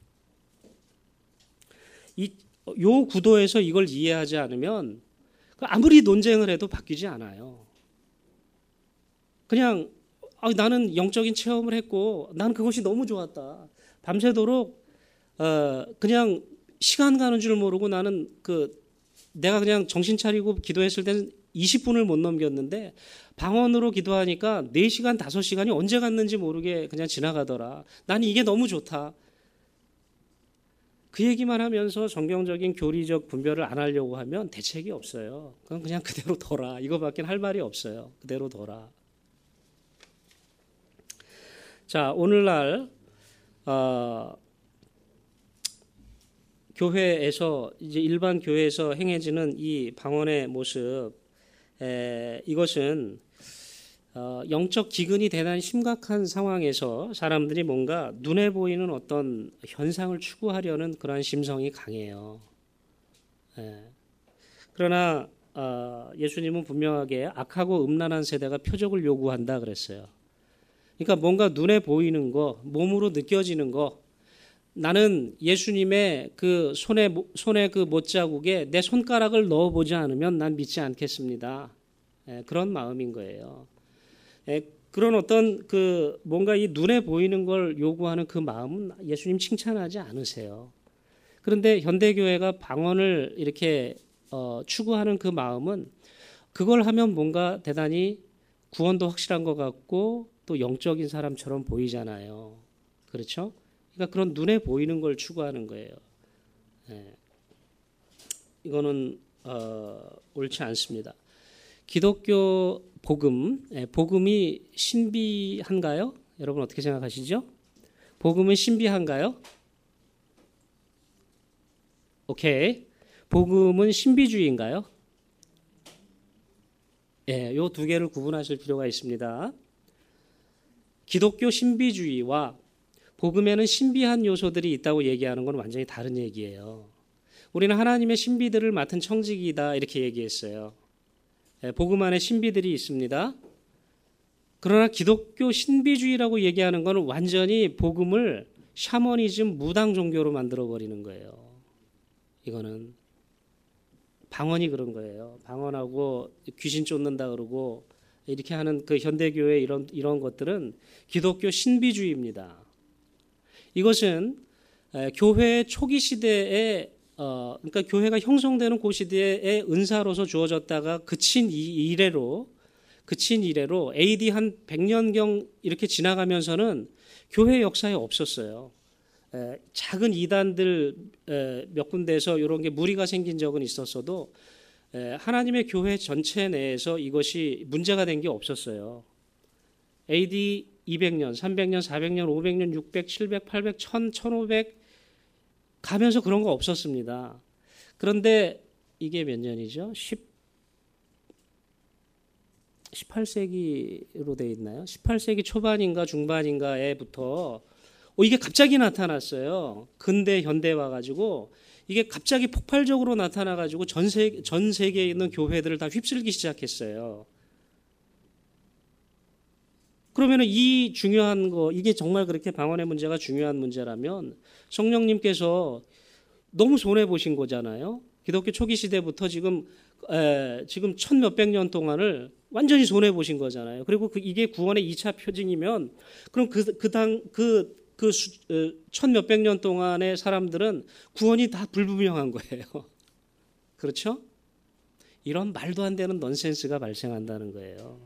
이 요 구도에서 이걸 이해하지 않으면 아무리 논쟁을 해도 바뀌지 않아요. 그냥 아, 나는 영적인 체험을 했고 난 그것이 너무 좋았다. 밤새도록 어, 그냥 시간 가는 줄 모르고 나는 그 내가 그냥 정신 차리고 기도했을 때는 이십 분을 못 넘겼는데 방언으로 기도하니까 네 시간, 다섯 시간이 언제 갔는지 모르게 그냥 지나가더라. 난 이게 너무 좋다. 그 얘기만 하면서 성경적인 교리적 분별을 안 하려고 하면 대책이 없어요. 그건 그냥 그대로 둬라. 이거밖에 할 말이 없어요. 그대로 둬라. 자, 오늘날 어, 교회에서 이제 일반 교회에서 행해지는 이 방언의 모습, 에, 이것은 어, 영적 기근이 대단히 심각한 상황에서 사람들이 뭔가 눈에 보이는 어떤 현상을 추구하려는 그런 심성이 강해요. 에. 그러나 어, 예수님은 분명하게 악하고 음란한 세대가 표적을 요구한다 그랬어요. 그러니까 뭔가 눈에 보이는 거, 몸으로 느껴지는 거. 나는 예수님의 그 손에 손에 그 못자국에 내 손가락을 넣어보지 않으면 난 믿지 않겠습니다. 에, 그런 마음인 거예요. 에, 그런 어떤 그 뭔가 이 눈에 보이는 걸 요구하는 그 마음은 예수님 칭찬하지 않으세요. 그런데 현대교회가 방언을 이렇게 어, 추구하는 그 마음은 그걸 하면 뭔가 대단히 구원도 확실한 것 같고 또 영적인 사람처럼 보이잖아요. 그렇죠? 그러니까 그런 눈에 보이는 걸 추구하는 거예요. 예. 이거는 어, 옳지 않습니다. 기독교 복음, 예, 복음이 신비한가요? 여러분 어떻게 생각하시죠? 복음은 신비한가요? 오케이. 복음은 신비주의인가요? 예, 요 두 개를 구분하실 필요가 있습니다. 기독교 신비주의와 복음에는 신비한 요소들이 있다고 얘기하는 건 완전히 다른 얘기예요. 우리는 하나님의 신비들을 맡은 청지기이다 이렇게 얘기했어요. 예, 복음 안에 신비들이 있습니다. 그러나 기독교 신비주의라고 얘기하는 건 완전히 복음을 샤머니즘 무당 종교로 만들어버리는 거예요. 이거는 방언이 그런 거예요. 방언하고 귀신 쫓는다 그러고 이렇게 하는 그 현대교회 이런 이런 것들은 기독교 신비주의입니다. 이것은 교회 초기 시대에 어 그러니까 교회가 형성되는 그 시대의 은사로서 주어졌다가 그친 이 이래로 그친 이래로 에이디 한 백 년경 이렇게 지나가면서는 교회 역사에 없었어요. 에, 작은 이단들 에, 몇 군데에서 이런 게 무리가 생긴 적은 있었어도 에, 하나님의 교회 전체 내에서 이것이 문제가 된 게 없었어요. 에이디 이백 년, 삼백 년, 사백 년, 오백 년, 육백, 칠백, 팔백, 천, 천오백 가면서 그런 거 없었습니다. 그런데 이게 몇 년이죠? 십팔 세기로 돼 있나요? 십팔 세기 초반인가 중반인가에부터 어, 이게 갑자기 나타났어요. 근대 현대 와가지고 이게 갑자기 폭발적으로 나타나가지고 전 세계 전 세계에 있는 교회들을 다 휩쓸기 시작했어요. 그러면은 이 중요한 거 이게 정말 그렇게 방언의 문제가 중요한 문제라면 성령님께서 너무 손해 보신 거잖아요. 기독교 초기 시대부터 지금 에, 지금 천 몇백 년 동안을 완전히 손해 보신 거잖아요. 그리고 그 이게 구원의 이 차 표징이면 그럼 그 그 당 그 그 천 몇백 년 동안의 사람들은 구원이 다 불분명한 거예요. 그렇죠? 이런 말도 안 되는 넌센스가 발생한다는 거예요.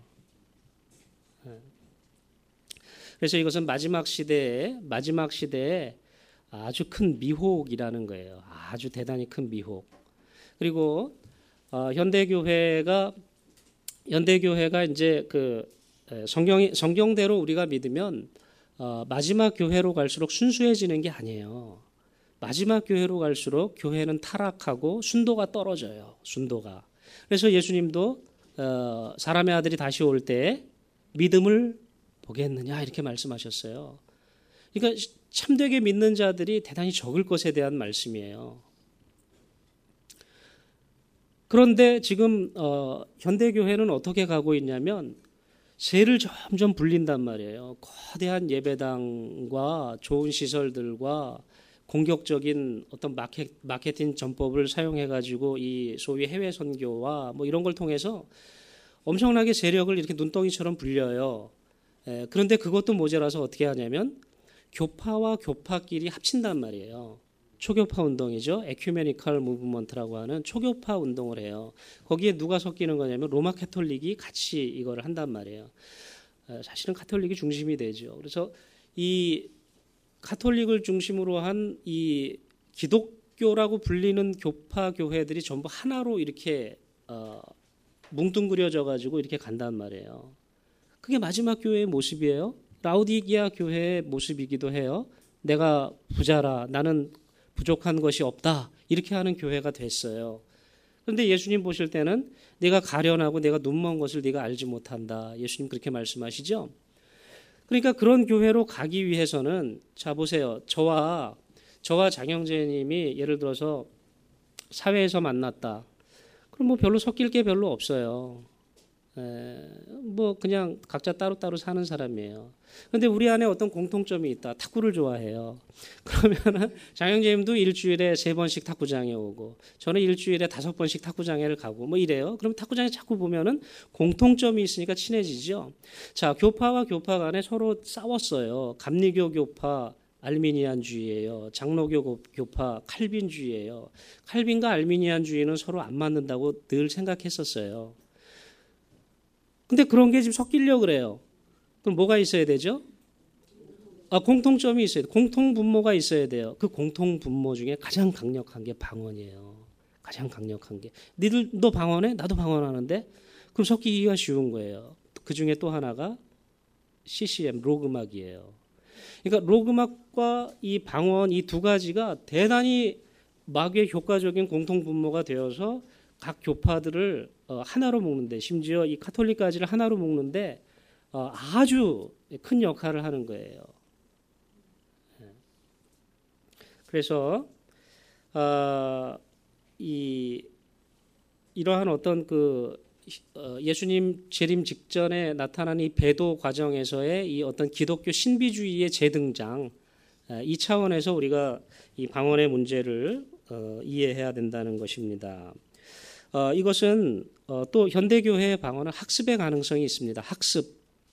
그래서 이것은 마지막 시대에 마지막 시대에 아주 큰 미혹이라는 거예요. 아주 대단히 큰 미혹. 그리고 어, 현대 교회가 현대 교회가 이제 그 성경 성경대로 우리가 믿으면 어, 마지막 교회로 갈수록 순수해지는 게 아니에요. 마지막 교회로 갈수록 교회는 타락하고 순도가 떨어져요. 순도가. 그래서 예수님도 어, 사람의 아들이 다시 올 때 믿음을 보겠느냐 이렇게 말씀하셨어요. 그러니까 참되게 믿는 자들이 대단히 적을 것에 대한 말씀이에요. 그런데 지금 어, 현대교회는 어떻게 가고 있냐면 세를 점점 불린단 말이에요. 거대한 예배당과 좋은 시설들과 공격적인 어떤 마케, 마케팅 전법을 사용해가지고 이 소위 해외 선교와 뭐 이런 걸 통해서 엄청나게 세력을 이렇게 눈덩이처럼 불려요. 에, 그런데 그것도 모자라서 어떻게 하냐면 교파와 교파끼리 합친단 말이에요. 초교파 운동이죠. 에큐메니컬 무브먼트라고 하는 초교파 운동을 해요. 거기에 누가 섞이는 거냐면 로마 카톨릭이 같이 이걸 한단 말이에요. 사실은 카톨릭이 중심이 되죠. 그래서 이 카톨릭을 중심으로 한 이 기독교라고 불리는 교파 교회들이 전부 하나로 이렇게 어, 뭉뚱그려져 가지고 이렇게 간단 말이에요. 그게 마지막 교회의 모습이에요. 라우디기아 교회의 모습이기도 해요. 내가 부자라 나는 부족한 것이 없다 이렇게 하는 교회가 됐어요. 그런데 예수님 보실 때는 내가 가련하고 내가 눈먼 것을 네가 알지 못한다. 예수님 그렇게 말씀하시죠. 그러니까 그런 교회로 가기 위해서는 자 보세요. 저와 저와 장영재님이 예를 들어서 사회에서 만났다. 그럼 뭐 별로 섞일 게 별로 없어요. 에, 뭐 그냥 각자 따로따로 사는 사람이에요. 그런데 우리 안에 어떤 공통점이 있다. 탁구를 좋아해요. 그러면은 장영재님도 일주일에 세 번씩 탁구장에 오고 저는 일주일에 다섯 번씩 탁구장에를 가고 뭐 이래요. 그럼 탁구장에 자꾸 보면은 공통점이 있으니까 친해지죠. 자, 교파와 교파 간에 서로 싸웠어요. 감리교 교파 알미니안주의예요. 장로교 교파 칼빈주의예요. 칼빈과 알미니안주의는 서로 안 맞는다고 늘 생각했었어요. 근데 그런 게 지금 섞이려고 그래요. 그럼 뭐가 있어야 되죠? 아, 공통점이 있어야 돼요. 공통분모가 있어야 돼요. 그 공통분모 중에 가장 강력한 게 방언이에요. 가장 강력한 게. 니들 너 방언해? 나도 방언하는데? 그럼 섞이기가 쉬운 거예요. 그 중에 또 하나가 씨씨엠, 로그막이에요. 그러니까 로그막과 이 방언 이 두 가지가 대단히 막의 효과적인 공통분모가 되어서 각 교파들을 하나로 묶는데, 심지어 이 카톨릭까지를 하나로 묶는데 아주 큰 역할을 하는 거예요. 그래서 어, 이 이러한 어떤 그 어, 예수님 재림 직전에 나타난 이 배도 과정에서의 이 어떤 기독교 신비주의의 재등장, 이 차원에서 우리가 이 방언의 문제를 어, 이해해야 된다는 것입니다. 어, 이것은 어, 또 현대교회의 방언은 학습의 가능성이 있습니다. 학습.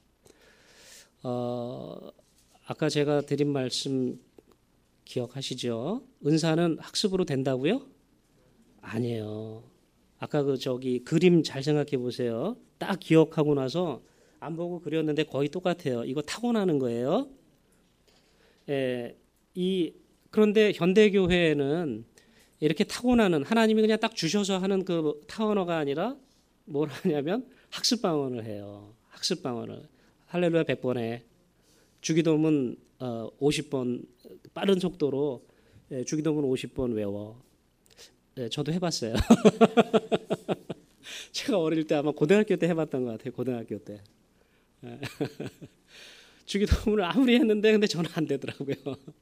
어, 아까 제가 드린 말씀 기억하시죠? 은사는 학습으로 된다고요? 아니에요. 아까 그 저기 그림 잘 생각해 보세요. 딱 기억하고 나서 안 보고 그렸는데 거의 똑같아요. 이거 타고나는 거예요. 예, 이 그런데 현대교회에는 이렇게 타고나는, 하나님이 그냥 딱 주셔서 하는 그 타원어가 아니라 뭘 하냐면 학습 방언을 해요. 학습 방언을. 할렐루야 백 번에 주기도문 어, 오십 번 빠른 속도로 예, 주기도문 오십 번 외워. 예, 저도 해봤어요. 제가 어릴 때 아마 고등학교 때 해봤던 것 같아요. 고등학교 때. 예. 주기도문을 아무리 했는데 근데 저는 안 되더라고요.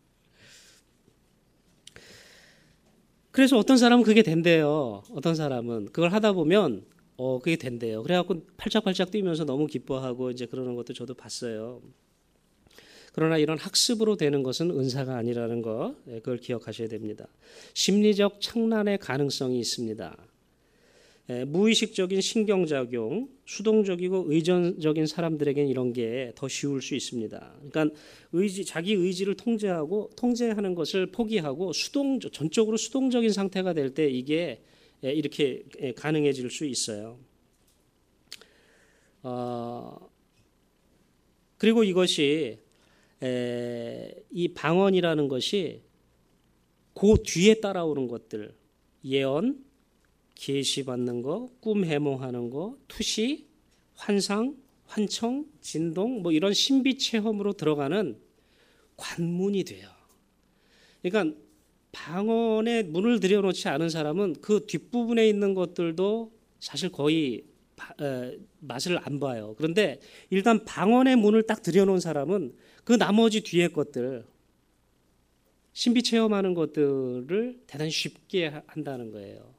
그래서 어떤 사람은 그게 된대요. 어떤 사람은 그걸 하다 보면 어 그게 된대요. 그래갖고 팔짝팔짝 뛰면서 너무 기뻐하고 이제 그러는 것도 저도 봤어요. 그러나 이런 학습으로 되는 것은 은사가 아니라는 거, 그걸 기억하셔야 됩니다. 심리적 착란의 가능성이 있습니다. 무의식적인 신경작용, 수동적이고 의존적인 사람들에게는 이런 게 더 쉬울 수 있습니다. 그러니까 의지, 자기 의지를 통제하고 통제하는 것을 포기하고 수동, 전적으로 수동적인 상태가 될 때 이게 이렇게 가능해질 수 있어요. 어, 그리고 이것이 에, 이 방언이라는 것이 그 뒤에 따라오는 것들, 예언, 계시 받는 거, 꿈 해몽하는 거, 투시, 환상, 환청, 진동, 뭐 이런 신비 체험으로 들어가는 관문이 돼요. 그러니까 방언에 문을 들여놓지 않은 사람은 그 뒷부분에 있는 것들도 사실 거의 에, 맛을 안 봐요. 그런데 일단 방언의 문을 딱 들여놓은 사람은 그 나머지 뒤에 것들, 신비 체험하는 것들을 대단히 쉽게 한다는 거예요.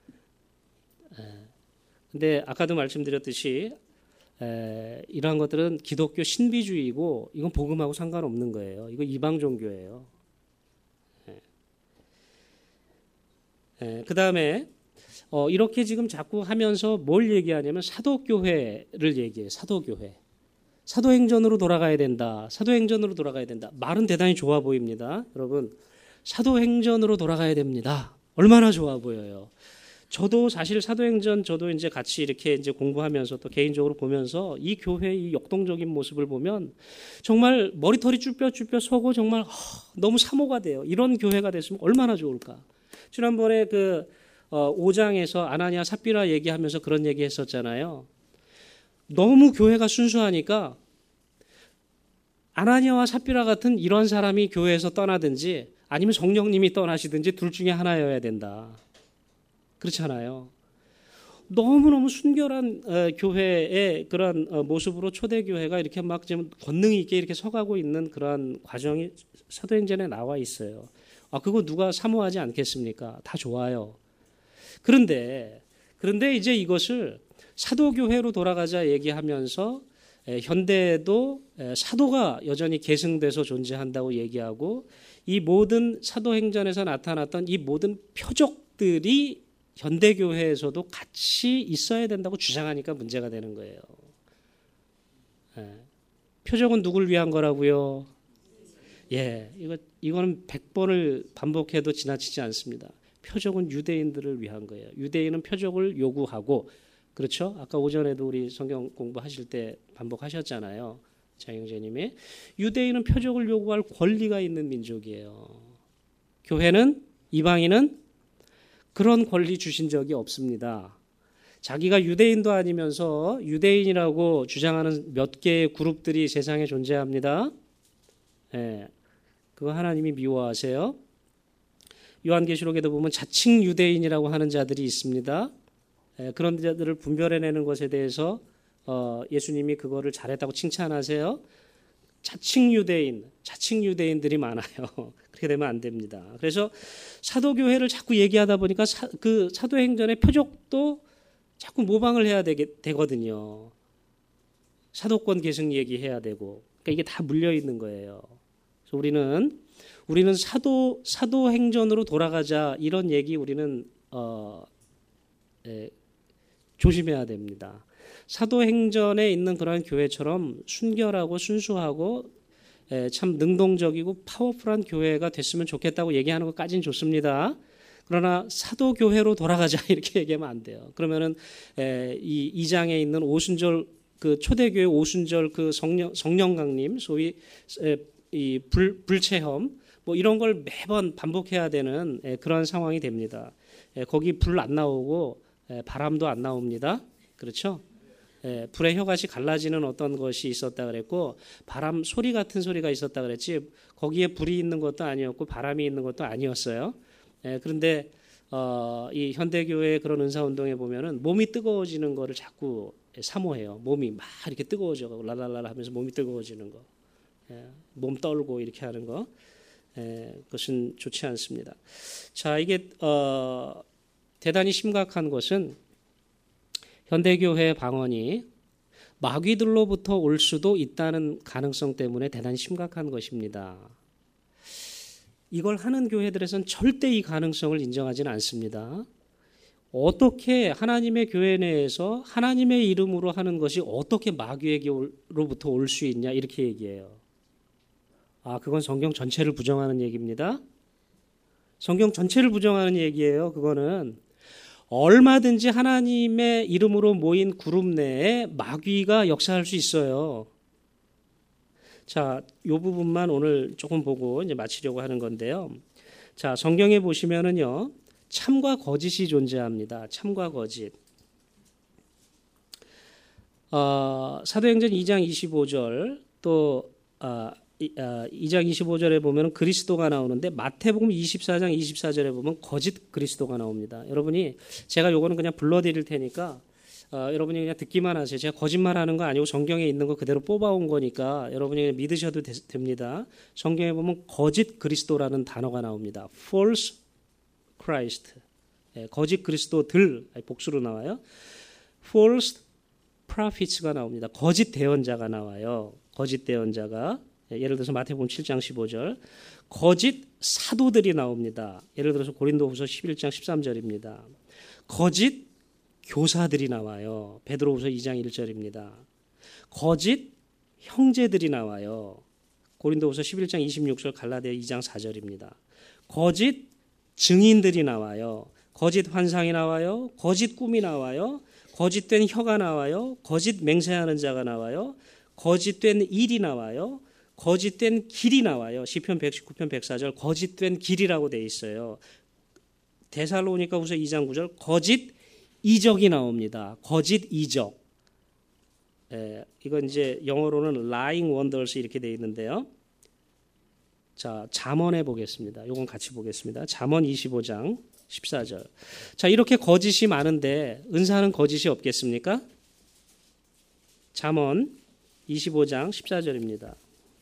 근데 아까도 말씀드렸듯이 에, 이러한 것들은 기독교 신비주의고 이건 복음하고 상관없는 거예요. 이거 이방 종교예요. 그 다음에 어, 이렇게 지금 자꾸 하면서 뭘 얘기하냐면 사도교회를 얘기해요. 사도교회. 사도행전으로 돌아가야 된다. 사도행전으로 돌아가야 된다. 말은 대단히 좋아 보입니다. 여러분, 사도행전으로 돌아가야 됩니다. 얼마나 좋아 보여요. 저도 사실 사도행전 저도 이제 같이 이렇게 이제 공부하면서 또 개인적으로 보면서 이 교회의 이 역동적인 모습을 보면 정말 머리털이 쭈뼛쭈뼛 서고 정말 너무 사모가 돼요. 이런 교회가 됐으면 얼마나 좋을까. 지난번에 그 오 장에서 아나니아 삽비라 얘기하면서 그런 얘기 했었잖아요. 너무 교회가 순수하니까 아나니아와 삽비라 같은 이런 사람이 교회에서 떠나든지 아니면 성령님이 떠나시든지 둘 중에 하나여야 된다. 그렇잖아요. 너무너무 순결한 교회의 그런 모습으로 초대교회가 이렇게 막 지금 권능 있게 이렇게 서가고 있는 그런 과정이 사도행전에 나와 있어요. 아, 그거 누가 사모하지 않겠습니까? 다 좋아요. 그런데, 그런데 이제 이것을 사도교회로 돌아가자 얘기하면서 현대에도 사도가 여전히 계승돼서 존재한다고 얘기하고 이 모든 사도행전에서 나타났던 이 모든 표적들이 현대교회에서도 같이 있어야 된다고 주장하니까 문제가 되는 거예요. 표적은 누굴 위한 거라고요? 예, 이거, 이거는 백 번을 반복해도 지나치지 않습니다. 표적은 유대인들을 위한 거예요. 유대인은 표적을 요구하고, 그렇죠? 아까 오전에도 우리 성경 공부하실 때 반복하셨잖아요. 장영재님이. 유대인은 표적을 요구할 권리가 있는 민족이에요. 교회는, 이방인은 그런 권리 주신 적이 없습니다. 자기가 유대인도 아니면서 유대인이라고 주장하는 몇 개의 그룹들이 세상에 존재합니다. 예, 그거 하나님이 미워하세요. 요한계시록에도 보면 자칭 유대인이라고 하는 자들이 있습니다. 예, 그런 자들을 분별해내는 것에 대해서 어, 예수님이 그거를 잘했다고 칭찬하세요. 자칭 유대인, 자칭 유대인들이 많아요. 그렇게 되면 안 됩니다. 그래서 사도교회를 자꾸 얘기하다 보니까 사, 그 사도행전의 표적도 자꾸 모방을 해야 되게, 되거든요. 사도권 계승 얘기해야 되고. 그러니까 이게 다 물려 있는 거예요. 그래서 우리는 우리는 사도 사도행전으로 돌아가자 이런 얘기 우리는 어, 예, 조심해야 됩니다. 사도행전에 있는 그러한 교회처럼 순결하고 순수하고 예, 참 능동적이고 파워풀한 교회가 됐으면 좋겠다고 얘기하는 것까지는 좋습니다. 그러나 사도교회로 돌아가자 이렇게 얘기하면 안 돼요. 그러면은 에, 이 이 장에 있는 오순절 그 초대교회 오순절 그 성령 성령 강림 소위 에, 이 불, 불체험 뭐 이런 걸 매번 반복해야 되는 에, 그런 상황이 됩니다. 에, 거기 불 안 나오고 에, 바람도 안 나옵니다. 그렇죠? 에, 불의 혀같이 갈라지는 어떤 것이 있었다 그랬고 바람 소리 같은 소리가 있었다 그랬지 거기에 불이 있는 것도 아니었고 바람이 있는 것도 아니었어요. 예, 그런데 어, 이 현대교회의 그런 은사운동에 보면은 몸이 뜨거워지는 거를 자꾸 사모해요. 몸이 막 이렇게 뜨거워져 랄랄랄 하면서 몸이 뜨거워지는 거, 예, 몸 떨고 이렇게 하는 거, 예, 그것은 좋지 않습니다. 자, 이게 어, 대단히 심각한 것은 현대교회의 방언이 마귀들로부터 올 수도 있다는 가능성 때문에 대단히 심각한 것입니다. 이걸 하는 교회들에서는 절대 이 가능성을 인정하지는 않습니다. 어떻게 하나님의 교회 내에서 하나님의 이름으로 하는 것이 어떻게 마귀에게로부터 올 수 있냐 이렇게 얘기해요. 아, 그건 성경 전체를 부정하는 얘기입니다. 성경 전체를 부정하는 얘기예요. 그거는 얼마든지 하나님의 이름으로 모인 그룹 내에 마귀가 역사할 수 있어요. 자, 이 부분만 오늘 조금 보고 이제 마치려고 하는 건데요. 자, 성경에 보시면은요, 참과 거짓이 존재합니다. 참과 거짓. 어, 사도행전 이 장 이십오 절 또 아, 이, 아, 이 장 이십오 절에 보면 그리스도가 나오는데 마태복음 이십사 장 이십사 절에 보면 거짓 그리스도가 나옵니다. 여러분이 제가 요거는 그냥 불러드릴 테니까 어, 여러분이 그냥 듣기만 하세요. 제가 거짓말하는 거 아니고 성경에 있는 거 그대로 뽑아온 거니까 여러분이 그냥 믿으셔도 되, 됩니다. 성경에 보면 거짓 그리스도라는 단어가 나옵니다. false Christ. 예, 거짓 그리스도들 복수로 나와요. false prophets가 나옵니다. 거짓 대언자가 나와요. 거짓 대언자가 예, 예를 들어서 마태복음 칠 장 십오 절 거짓 사도들이 나옵니다. 예를 들어서 고린도후서 십일 장 십삼 절입니다. 거짓 교사들이 나와요. 베드로후서 이 장 일 절입니다. 거짓 형제들이 나와요. 고린도후서 십일 장 이십육 절 갈라디아 이 장 사 절입니다. 거짓 증인들이 나와요. 거짓 환상이 나와요. 거짓 꿈이 나와요. 거짓된 혀가 나와요. 거짓 맹세하는 자가 나와요. 거짓된 일이 나와요. 거짓된 길이 나와요. 시편 백십구 편 백사 절 거짓된 길이라고 돼 있어요. 데살로니가후서 이 장 구 절 거짓 이적이 나옵니다. 거짓 이적. 예, 이건 이제 영어로는 lying wonders 이렇게 되어 있는데요. 자, 잠언해 보겠습니다. 이건 같이 보겠습니다. 잠언 이십오 장 십사 절. 자, 이렇게 거짓이 많은데 은사는 거짓이 없겠습니까? 잠언 이십오 장 십사 절입니다.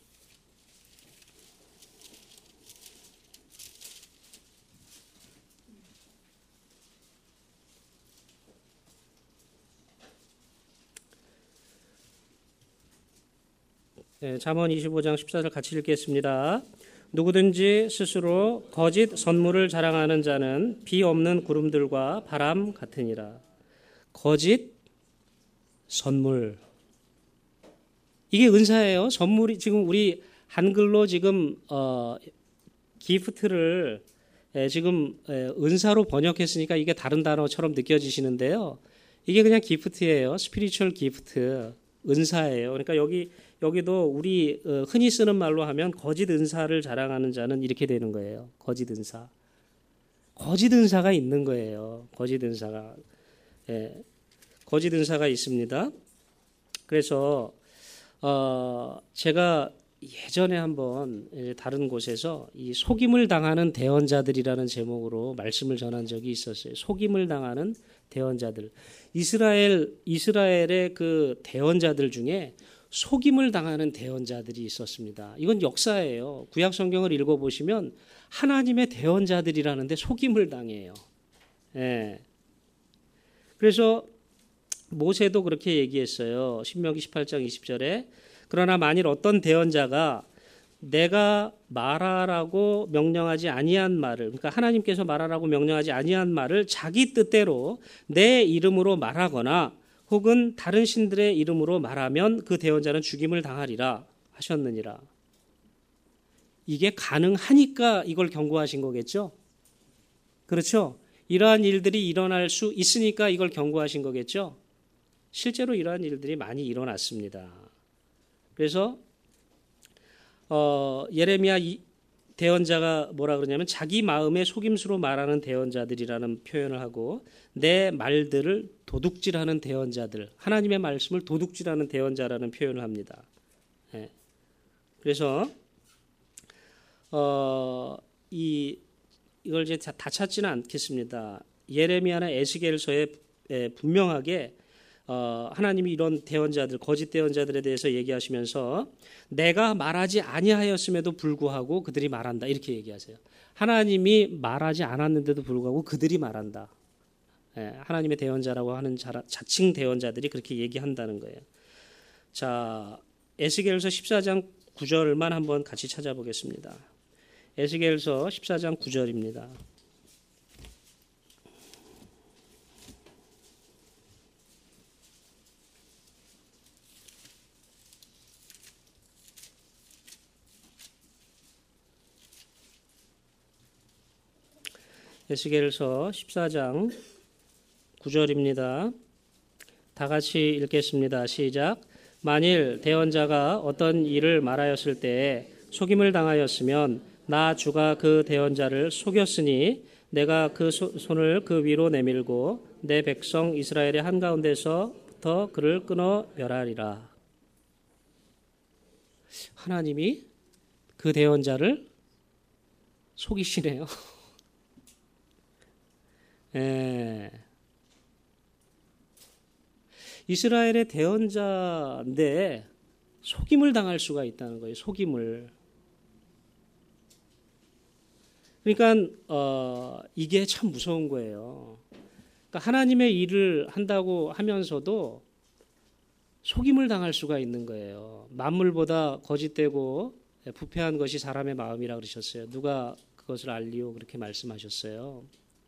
네, 잠언 이십오 장 십사 절 같이 읽겠습니다. 누구든지 스스로 거짓 선물을 자랑하는 자는 비 없는 구름들과 바람 같으니라. 거짓 선물. 이게 은사예요. 선물이 지금 우리 한글로 지금 어, 기프트를 에, 지금 에, 은사로 번역했으니까 이게 다른 단어처럼 느껴지시는데요. 이게 그냥 기프트예요. 스피리추얼 기프트. 은사예요. 그러니까 여기 여기도 우리 흔히 쓰는 말로 하면 거짓 은사를 자랑하는 자는 이렇게 되는 거예요. 거짓 은사. 거짓 은사가 있는 거예요. 거짓 은사가. 예. 거짓 은사가 있습니다. 그래서 어, 제가 예전에 한번 다른 곳에서 이 속임을 당하는 대언자들이라는 제목으로 말씀을 전한 적이 있었어요. 속임을 당하는 대언자들. 이스라엘 이스라엘의 그 대언자들 중에 속임을 당하는 대언자들이 있었습니다. 이건 역사예요. 구약 성경을 읽어보시면 하나님의 대언자들이라는데 속임을 당해요. 예. 그래서 모세도 그렇게 얘기했어요. 신명기 십팔 장 이십 절에 그러나 만일 어떤 대언자가 내가 말하라고 명령하지 아니한 말을, 그러니까 하나님께서 말하라고 명령하지 아니한 말을 자기 뜻대로 내 이름으로 말하거나 혹은 다른 신들의 이름으로 말하면 그 대언자는 죽임을 당하리라 하셨느니라. 이게 가능하니까 이걸 경고하신 거겠죠? 그렇죠? 이러한 일들이 일어날 수 있으니까 이걸 경고하신 거겠죠? 실제로 이러한 일들이 많이 일어났습니다. 그래서 어, 예레미야 대언자가 뭐라 그러냐면 자기 마음의 속임수로 말하는 대언자들이라는 표현을 하고 내 말들을 도둑질하는 대언자들, 하나님의 말씀을 도둑질하는 대언자라는 표현을 합니다. 예. 그래서 어, 이 이걸 이제 다, 다 찾지는 않겠습니다. 예레미야나 에스겔서에 에, 분명하게 어, 하나님이 이런 대언자들, 거짓 대언자들에 대해서 얘기하시면서 내가 말하지 아니하였음에도 불구하고 그들이 말한다 이렇게 얘기하세요. 하나님이 말하지 않았는데도 불구하고 그들이 말한다. 예, 하나님의 대언자라고 하는 자, 자칭 대언자들이 그렇게 얘기한다는 거예요. 자, 에스겔서 십사 장 구 절만 한번 같이 찾아보겠습니다. 에스겔서 십사 장 구 절입니다. 에스겔서 십사 장 구 절입니다. 다 같이 읽겠습니다. 시작. 만일 대언자가 어떤 일을 말하였을 때에 속임을 당하였으면 나 주가 그 대언자를 속였으니 내가 그 손을 그 위로 내밀고 내 백성 이스라엘의 한가운데서부터 그를 끊어 멸하리라. 하나님이 그 대언자를 속이시네요. 예. 이스라엘의 대언자인데 속임을 당할 수가 있다는 거예요. 속임을. 그러니까 어, 이게 참 무서운 거예요. 그러니까 하나님의 일을 한다고 하면서도 속임을 당할 수가 있는 거예요. 만물보다 거짓되고 부패한 것이 사람의 마음이라 그러셨어요. 누가 그것을 알리오 그렇게 말씀하셨어요.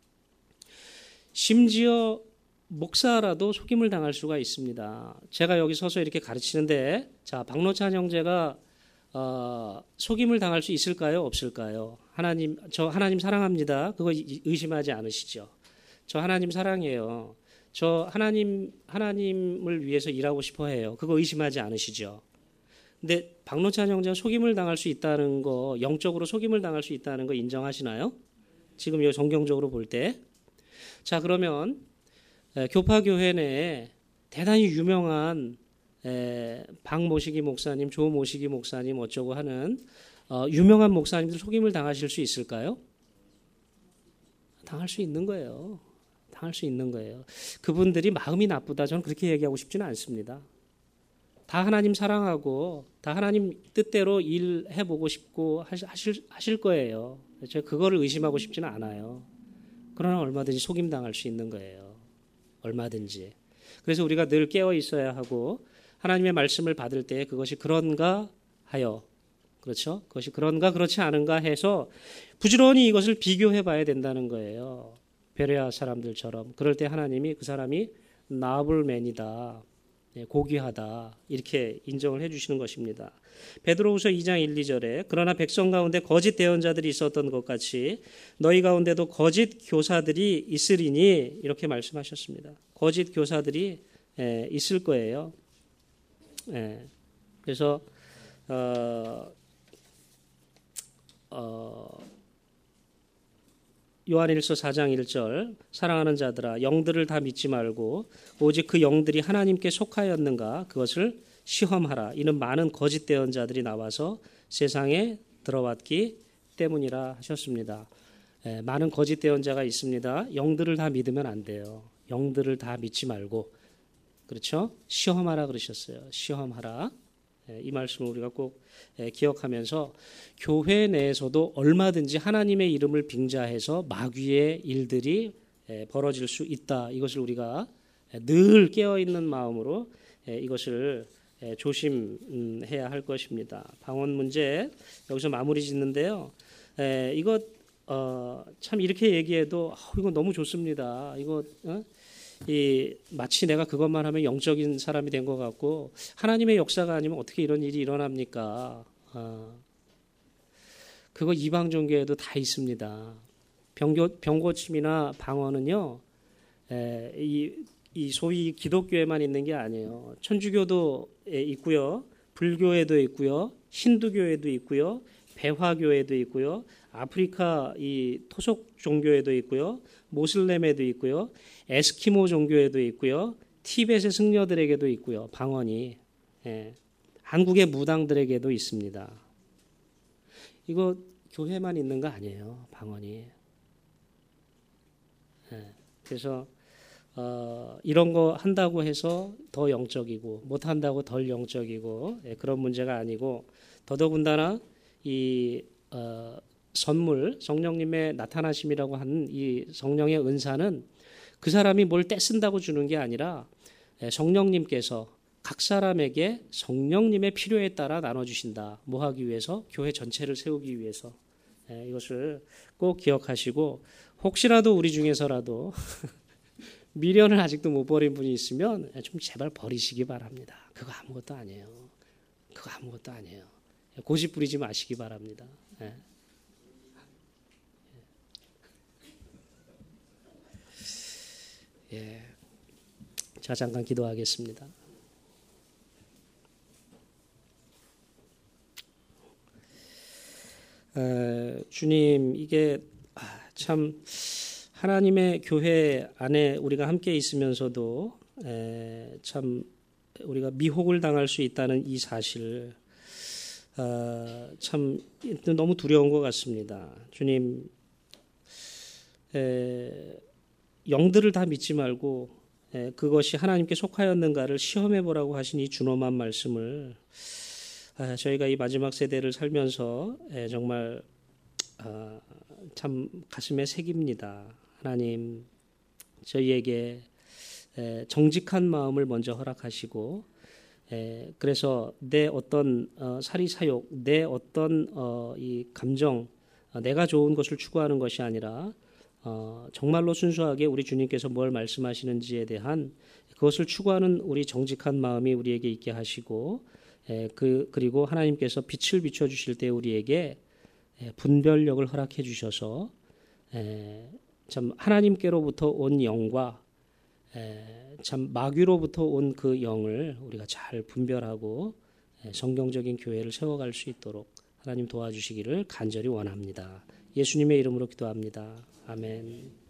심지어 목사라도 속임을 당할 수가 있습니다. 제가 여기 서서 이렇게 가르치는데 자, 박노찬 형제가 어, 속임을 당할 수 있을까요? 없을까요? 하나님, 저 하나님 사랑합니다. 그거 의심하지 않으시죠? 저 하나님 사랑해요. 저 하나님, 하나님을 위해서 일하고 싶어 해요. 그거 의심하지 않으시죠? 근데 박노찬 형제가 속임을 당할 수 있다는 거, 영적으로 속임을 당할 수 있다는 거 인정하시나요? 지금 이 정경적으로 볼 때. 자, 그러면 교파교회 내에 대단히 유명한 에, 박 모시기 목사님, 조 모시기 목사님 어쩌고 하는 어, 유명한 목사님들 속임을 당하실 수 있을까요? 당할 수 있는 거예요. 당할 수 있는 거예요. 그분들이 마음이 나쁘다 저는 그렇게 얘기하고 싶지는 않습니다. 다 하나님 사랑하고 다 하나님 뜻대로 일해보고 싶고 하실, 하실 거예요. 제가 그거를 의심하고 싶지는 않아요. 그러나 얼마든지 속임 당할 수 있는 거예요. 얼마든지. 그래서 우리가 늘 깨어 있어야 하고 하나님의 말씀을 받을 때 그것이 그런가 하여, 그렇죠? 그것이 그런가 그렇지 않은가 해서 부지런히 이것을 비교해 봐야 된다는 거예요. 베레아 사람들처럼. 그럴 때 하나님이 그 사람이 나블맨이다, 고귀하다 이렇게 인정을 해 주시는 것입니다. 베드로후서 이 장 일, 이 절에 그러나 백성 가운데 거짓 대언자들이 있었던 것 같이 너희 가운데도 거짓 교사들이 있으리니 이렇게 말씀하셨습니다. 거짓 교사들이 있을 거예요. 예. 그래서 어, 어, 요한일서 사 장 일 절 사랑하는 자들아 영들을 다 믿지 말고 오직 그 영들이 하나님께 속하였는가 그것을 시험하라. 이는 많은 거짓 대언자들이 나와서 세상에 들어왔기 때문이라 하셨습니다. 예, 많은 거짓 대언자가 있습니다. 영들을 다 믿으면 안 돼요. 영들을 다 믿지 말고 그렇죠? 시험하라 그러셨어요. 시험하라. 예, 이 말씀을 우리가 꼭 예, 기억하면서 교회 내에서도 얼마든지 하나님의 이름을 빙자해서 마귀의 일들이 예, 벌어질 수 있다. 이것을 우리가 예, 늘 깨어있는 마음으로 예, 이것을 예, 조심해야 할 것입니다. 방언 문제 여기서 마무리 짓는데요. 예, 이거 어, 참 이렇게 얘기해도 어, 이거 너무 좋습니다. 이거 어? 이 마치 내가 그것만 하면 영적인 사람이 된 것 같고 하나님의 역사가 아니면 어떻게 이런 일이 일어납니까? 어, 그거 이방 종교에도 다 있습니다. 병고, 병고침이나 방언은요, 에, 이, 이 소위 기독교에만 있는 게 아니에요. 천주교도 있고요, 불교에도 있고요, 힌두교에도 있고요, 배화교에도 있고요, 아프리카 이 토속 종교에도 있고요, 모슬렘에도 있고요, 에스키모 종교에도 있고요, 티벳의 승려들에게도 있고요. 방언이 예, 한국의 무당들에게도 있습니다. 이거 교회만 있는 거 아니에요. 방언이. 예, 그래서 어, 이런 거 한다고 해서 더 영적이고 못 한다고 덜 영적이고 예, 그런 문제가 아니고 더더군다나 이 어, 선물 성령님의 나타나심이라고 하는 이 성령의 은사는 그 사람이 뭘 떼쓴다고 주는 게 아니라 성령님께서 각 사람에게 성령님의 필요에 따라 나눠주신다. 뭐 하기 위해서? 교회 전체를 세우기 위해서. 이것을 꼭 기억하시고 혹시라도 우리 중에서라도 미련을 아직도 못 버린 분이 있으면 좀 제발 버리시기 바랍니다. 그거 아무것도 아니에요. 그거 아무것도 아니에요. 고집 부리지 마시기 바랍니다. 예. 자, 잠깐 기도하겠습니다. 에, 주님, 이게 참 하나님의 교회 안에 우리가 함께 있으면서도 에, 참 우리가 미혹을 당할 수 있다는 이 사실 어, 참 너무 두려운 것 같습니다. 주님, 에, 영들을 다 믿지 말고 에, 그것이 하나님께 속하였는가를 시험해 보라고 하신 이 준엄한 말씀을 아, 저희가 이 마지막 세대를 살면서 에, 정말 아, 참 가슴에 새깁니다. 하나님, 저희에게 에, 정직한 마음을 먼저 허락하시고 에, 그래서 내 어떤 어, 사리사욕, 내 어떤 어, 이 감정, 어, 내가 좋은 것을 추구하는 것이 아니라 어, 정말로 순수하게 우리 주님께서 뭘 말씀하시는지에 대한 그것을 추구하는 우리 정직한 마음이 우리에게 있게 하시고 에, 그, 그리고 하나님께서 빛을 비춰주실 때 우리에게 에, 분별력을 허락해 주셔서 에, 참 하나님께로부터 온 영과 에, 참 마귀로부터 온 그 영을 우리가 잘 분별하고 에, 성경적인 교회를 세워갈 수 있도록 하나님 도와주시기를 간절히 원합니다. 예수님의 이름으로 기도합니다. 아멘.